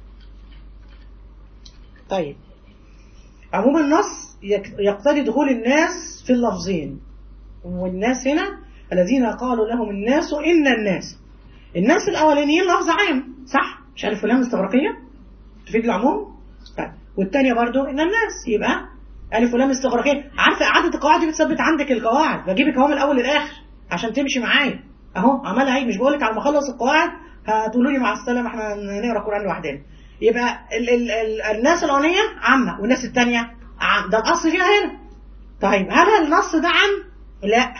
طيب عموم النص يقتضي دخول الناس في اللفظين، والناس هنا الذين قالوا لهم الناس إن الناس الأولانيين لفظ عام صح؟ مش ألف ولام استغراقية تفيد العموم. طيب والثانية برضو إن الناس يبقى ألف ولام استغراقية. عارفة إعادة القواعد دي بتثبت عندك القواعد، بجيبك اهو من الأول للآخر عشان تمشي معايا أهو عملها. هي مش بقولك على ما أخلص القواعد هتقولوا لي مع السلامة احنا نقرأ القرآن لوحدنا. يبقى الناس الاولانيه عامه والناس الثانيه عام، ده الاصل فيها هنا. طيب هل النص ده عام؟ لا،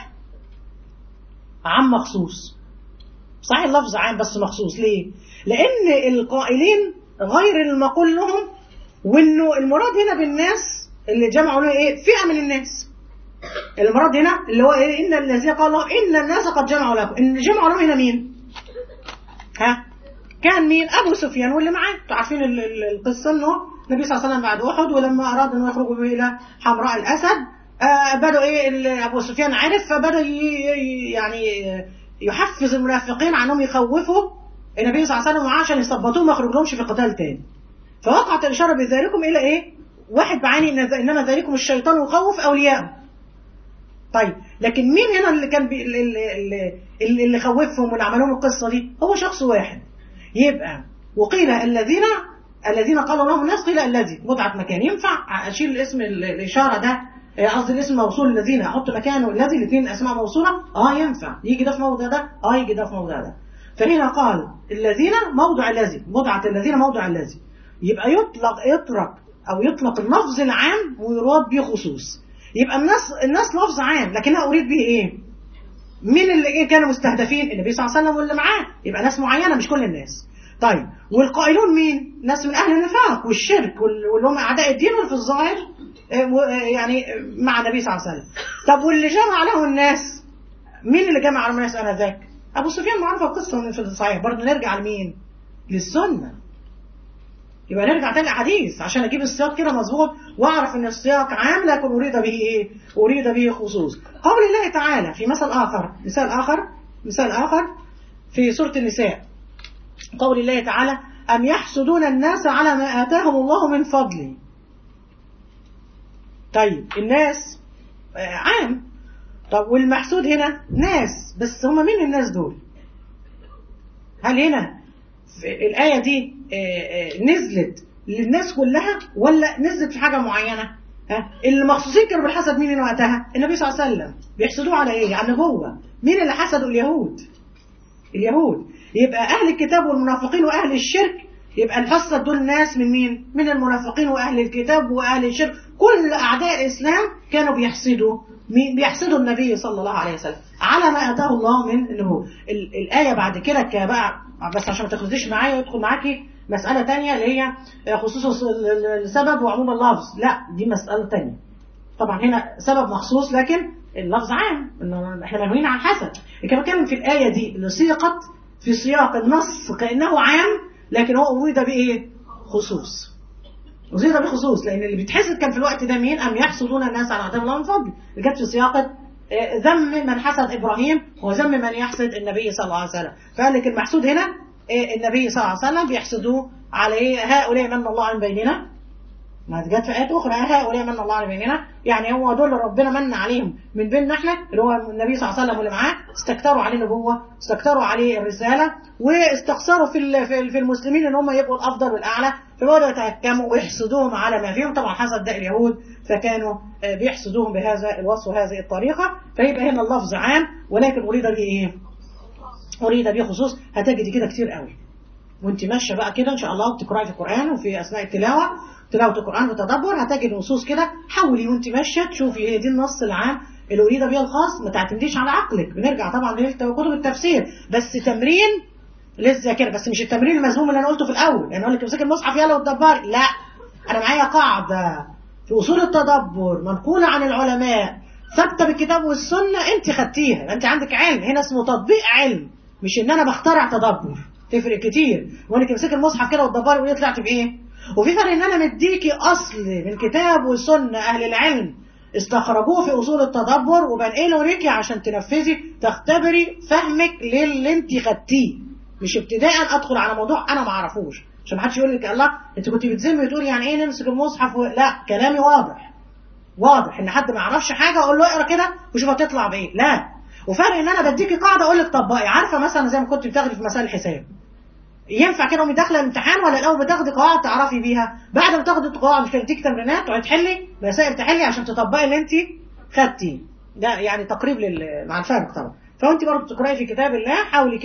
عام مخصوص. صحيح اللفظ عام بس مخصوص. ليه؟ لان القائلين غير المقول لهم، وانه المراد هنا بالناس اللي جمعوا له ايه؟ فئه من الناس. المراد هنا اللي هو ايه؟ ان الذين قالوا ان الناس قد جمعوا لكم. ان جمعوا لهم هنا مين؟ ها؟ كان مين؟ ابو سفيان واللي معاه. انتوا عارفين القصه، انه النبي صلى الله عليه وسلم بعد احد ولما اراد انه يخرجوا به الى حمراء الاسد، بدأوا ايه؟ ابو سفيان عرف، فبدأ يعني يحفز المنافقين عنهم يخوفوا النبي صلى الله عليه وسلم عشان يثبطوه ما يخرجلهمش في قتال تاني. فوقعت الاشاره بذلكم الى ايه؟ واحد بعاني انما ذلكم الشيطان يخوف اولياءه. طيب لكن مين هنا اللي كان اللي خوفهم واللي عملوا لهم القصه دي؟ هو شخص واحد. يبقى وقيل الذين قالوا لهم الناس، قيل الذي مضعف مكان. ينفع اشيل اسم الاشاره ده، قصدي الاسم موصول الذين، احط مكانه الذي، الاثنين اسماء موصوله؟ ينفع. يجي ده في موضع ده، يجي ده في موضع ده. فهنا قال الذين موضع الذي، مضعه الذين موضع الذي. يبقى يطلق اللفظ العام ويراد به خصوص. يبقى الناس لفظ عام، لكنها اريد به ايه؟ مين اللي ايه كانوا مستهدفين؟ النبي صلى الله عليه وسلم واللي معاه. يبقى ناس معينه مش كل الناس. طيب والقائلون مين؟ ناس من اهل النفاق والشرك واللي هم اعداء الدين، واللي في الظاهر يعني مع النبي صلى الله عليه وسلم. طب واللي جمع له الناس، مين اللي جمع له الناس انذاك؟ ابو سفيان. معروفه القصه في الصحيح. برضه نرجع لمين؟ للسنه. يبقى نرجع تاني حديث عشان اجيب السياق كده مظبوط واعرف ان السياق عام لكن اريد به ايه؟ اريد به خصوص. قول الله تعالى في مثال اخر في سوره النساء. قول الله تعالى: ام يحسدون الناس على ما اتاهم الله من فضله. طيب الناس عام. طب والمحسود هنا ناس، بس هم مين الناس دول؟ هل هنا الآية دي نزلت للناس كلها ولا نزلت في حاجة معينة؟ اللي مخصوصين كانوا بالحسد مين وقتها؟ النبي صلى الله عليه وسلم. بيحسدوه على ايه؟ على النبوة. مين اللي حسدوا؟ اليهود. يبقى أهل الكتاب والمنافقين وأهل الشرك. يبقى الحسد دول ناس من مين؟ من المنافقين وأهل الكتاب وأهل الشرك. كل أعداء الإسلام كانوا بيحسدوا النبي صلى الله عليه وسلم على ما آتاه الله من النبوة. الآية بعد كده بقى، بس عشان ما تاخديش معايا ويدخل معاكي مسألة تانية اللي هي خصوص السبب وعموم اللفظ. لا، دي مسألة تانية. طبعا هنا سبب مخصوص لكن اللفظ عام، إنه احنا منهيين عن الحسد. كما كان في الآية دي اللي سيقت في سياق النص كأنه عام، لكن هو أريد بإيه؟ خصوص. أريد بخصوص، لأن اللي بيتحسد كان في الوقت ده مين؟ أم يحسدون الناس على عدم الله من فضل. اللي جت في سياق ذم من حسد إبراهيم وذم من يحسد النبي صلى الله عليه وسلم. فقال لك المحسود هنا النبي صلى الله عليه وسلم، بيحسدوه على إيه؟ هؤلاء من الله عن بيننا. ما جت في آيات أخرى هؤلاء من الله عن بيننا، يعني هو دول ربنا من عليهم من بيننا احنا، اللي هو النبي صلى الله عليه وسلم واللي معاه. استكتروا عليه النبوة، استكتروا عليه الرسالة، واستخسروا في المسلمين ان هم يبقوا الافضل والاعلى، فبدأوا يتهكموا ويحسدوهم على ما فيهم. طبعا حسد ده اليهود، فكانوا بيحسدوهم بهذا الوصف وهذه الطريقة. فيبقى هنا اللفظ عام ولكن أريد به ايه؟ أريد به خصوص. هتجدي كده كتير قوي وانت ماشيه بقى كده ان شاء الله بتقراي في القرآن وفي اثناء تلاوة القرآن وتدبر، هتجد نصوص كده. حاولي وانت ماشيه تشوفي هي دي النص العام اللي أريد بها الخاص. ما تعتمديش على عقلك. بنرجع طبعا لكتب التفسير، بس تمرين للذاكره، بس مش التمرين المذموم اللي انا قلته في الاول، يعني اقول لك امسكي المصحف يلا وتدبري. لا، انا معايا قاعده في اصول التدبر منقوله عن العلماء ثابته بالكتاب والسنه، انت خدتيها، انت عندك علم. هنا اسمه تطبيق علم، مش ان انا بخترع تدبر. تفرق كتير. وانك امسكي المصحف كده وتدبري وهي طلعت بايه. وفي فرق ان انا مديكي اصل من كتاب والسنه اهل العلم استخرجوه في اصول التدبر وبنقله ليكي عشان تنفذي تختبري فهمك للي انت خدتيه، مش ابتداء ادخل على موضوع انا ما اعرفوش عشان ما حدش يقول لك الله انت كنت بتذمي وتقولي يعني ايه نمسك المصحف لا، كلامي واضح ان حد ما يعرفش حاجه اقول له اقرا كده وشوف هتطلع بايه. لا، وفرق ان انا بديكي قاعده اقول لك طبقي. عارفه مثلا زي ما كنت بتاخدي في مسائل الحساب، ينفع كده ومي داخله الامتحان ولا الاول بتاخدي قواعد تعرفي بيها؟ بعد ما تاخدي القواعد مش تديك تمرينات تقعدي تحلي مسائل، تحلي عشان تطبقي اللي انت خدتيه. ده يعني تقريب مع الفرق طبعا. فانت برضه بتقراي في كتاب الله حاولي كده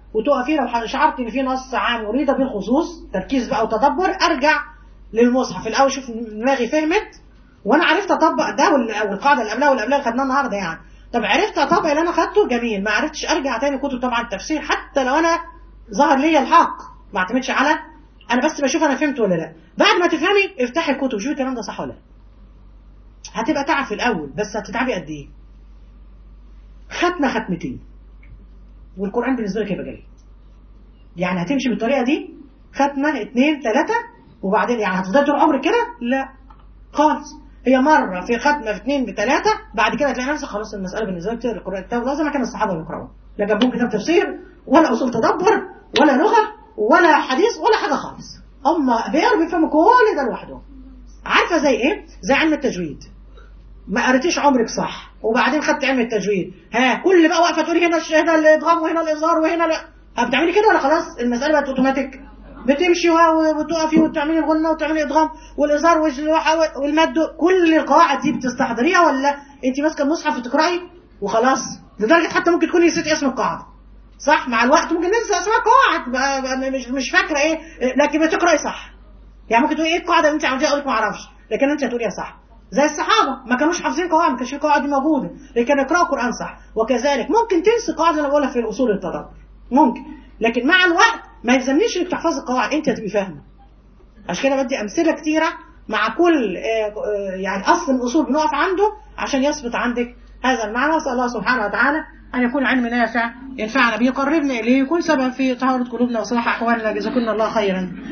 وتقفي لو شعرت ان في نص عام يريد به الخصوص، تركيز بقى وتدبر، ارجع للمصحف الاول شوف دماغي فهمت وانا عرفت اطبق ده والقاعده اللي قبلها واللي قبلها اللي خدناها النهارده يعني. طب عرفت اطبق اللي انا خدته جميل، ما عرفتش ارجع تاني كتب طبعا التفسير، حتى لو انا ظهر لي الحق ما اعتمدش على، انا بس بشوف انا فهمت ولا لا. بعد ما تفهمي افتحي الكتب شوفي الكلام ده صح ولا لا. هتبقى تعب في الاول، بس هتتعبي قد ايه؟ ختمه ختمتين والقران بالنسبه لك يبقى جليل. يعني هتمشي بالطريقه دي ختمه 2 3 وبعدين يعني هتفضلي طول عمرك كده؟ لا خالص. هي مره في ختمه في 2 ب3 بعد كده تلاقي نفسك خلاص المساله بالنسبه لك تقرا القران التوبه زي ما كان الصحابه بيقراوا، لا جابوا كتاب تفسير ولا اصول تدبر ولا لغه ولا حديث ولا حاجه خالص، هم بيفهموا كل ده لوحدهم. عارفه زي ايه؟ زي علم التجويد. ما قريتيش عمرك صح وبعدين خدت علم التجويد، ها كل بقى واقفه تقولي هنا الادغام وهنا الاظهار وهنا لا، بتعملي كده ولا خلاص المساله بقت اوتوماتيك؟ بتمشي وتقفي وتعملي الغنه وتعملي ادغام والاظهار والمد، كل القواعد دي بتستحضريها ولا انت ماسكه المصحف وتقراي وخلاص؟ لدرجه حتى ممكن تكوني نسيتي اسم القاعده. صح، مع الوقت ممكن ننسى اسماء قواعد بقى مش فاكره ايه، لكن بتقراي صح. يعني ممكن تقولي ايه القاعده اللي انت عملتيها اقول لك ما اعرفش، لكن انت هتقوليها صح. زي الصحابه ما كانوش حافظين قواعد، ما كانش في قواعد دي موجوده، لكن يقراوا القران صح. وكذلك ممكن تنسي قاعده انا بقولها في الاصول التدبر ممكن، لكن مع الوقت ما يلزمنيش انك تحفظي القواعد، انت هتبقي فاهمه. عشان كده بدي امثله كتيره مع كل يعني اصل من الاصول بنقف عنده عشان يثبت عندك هذا المعنى. واسال الله سبحانه وتعالى ان يكون علم نافع ينفعنا به، يقربنا اليه، يكون سبب في طهاره قلوبنا وصلاح احوالنا. جزاكم الله خيرا.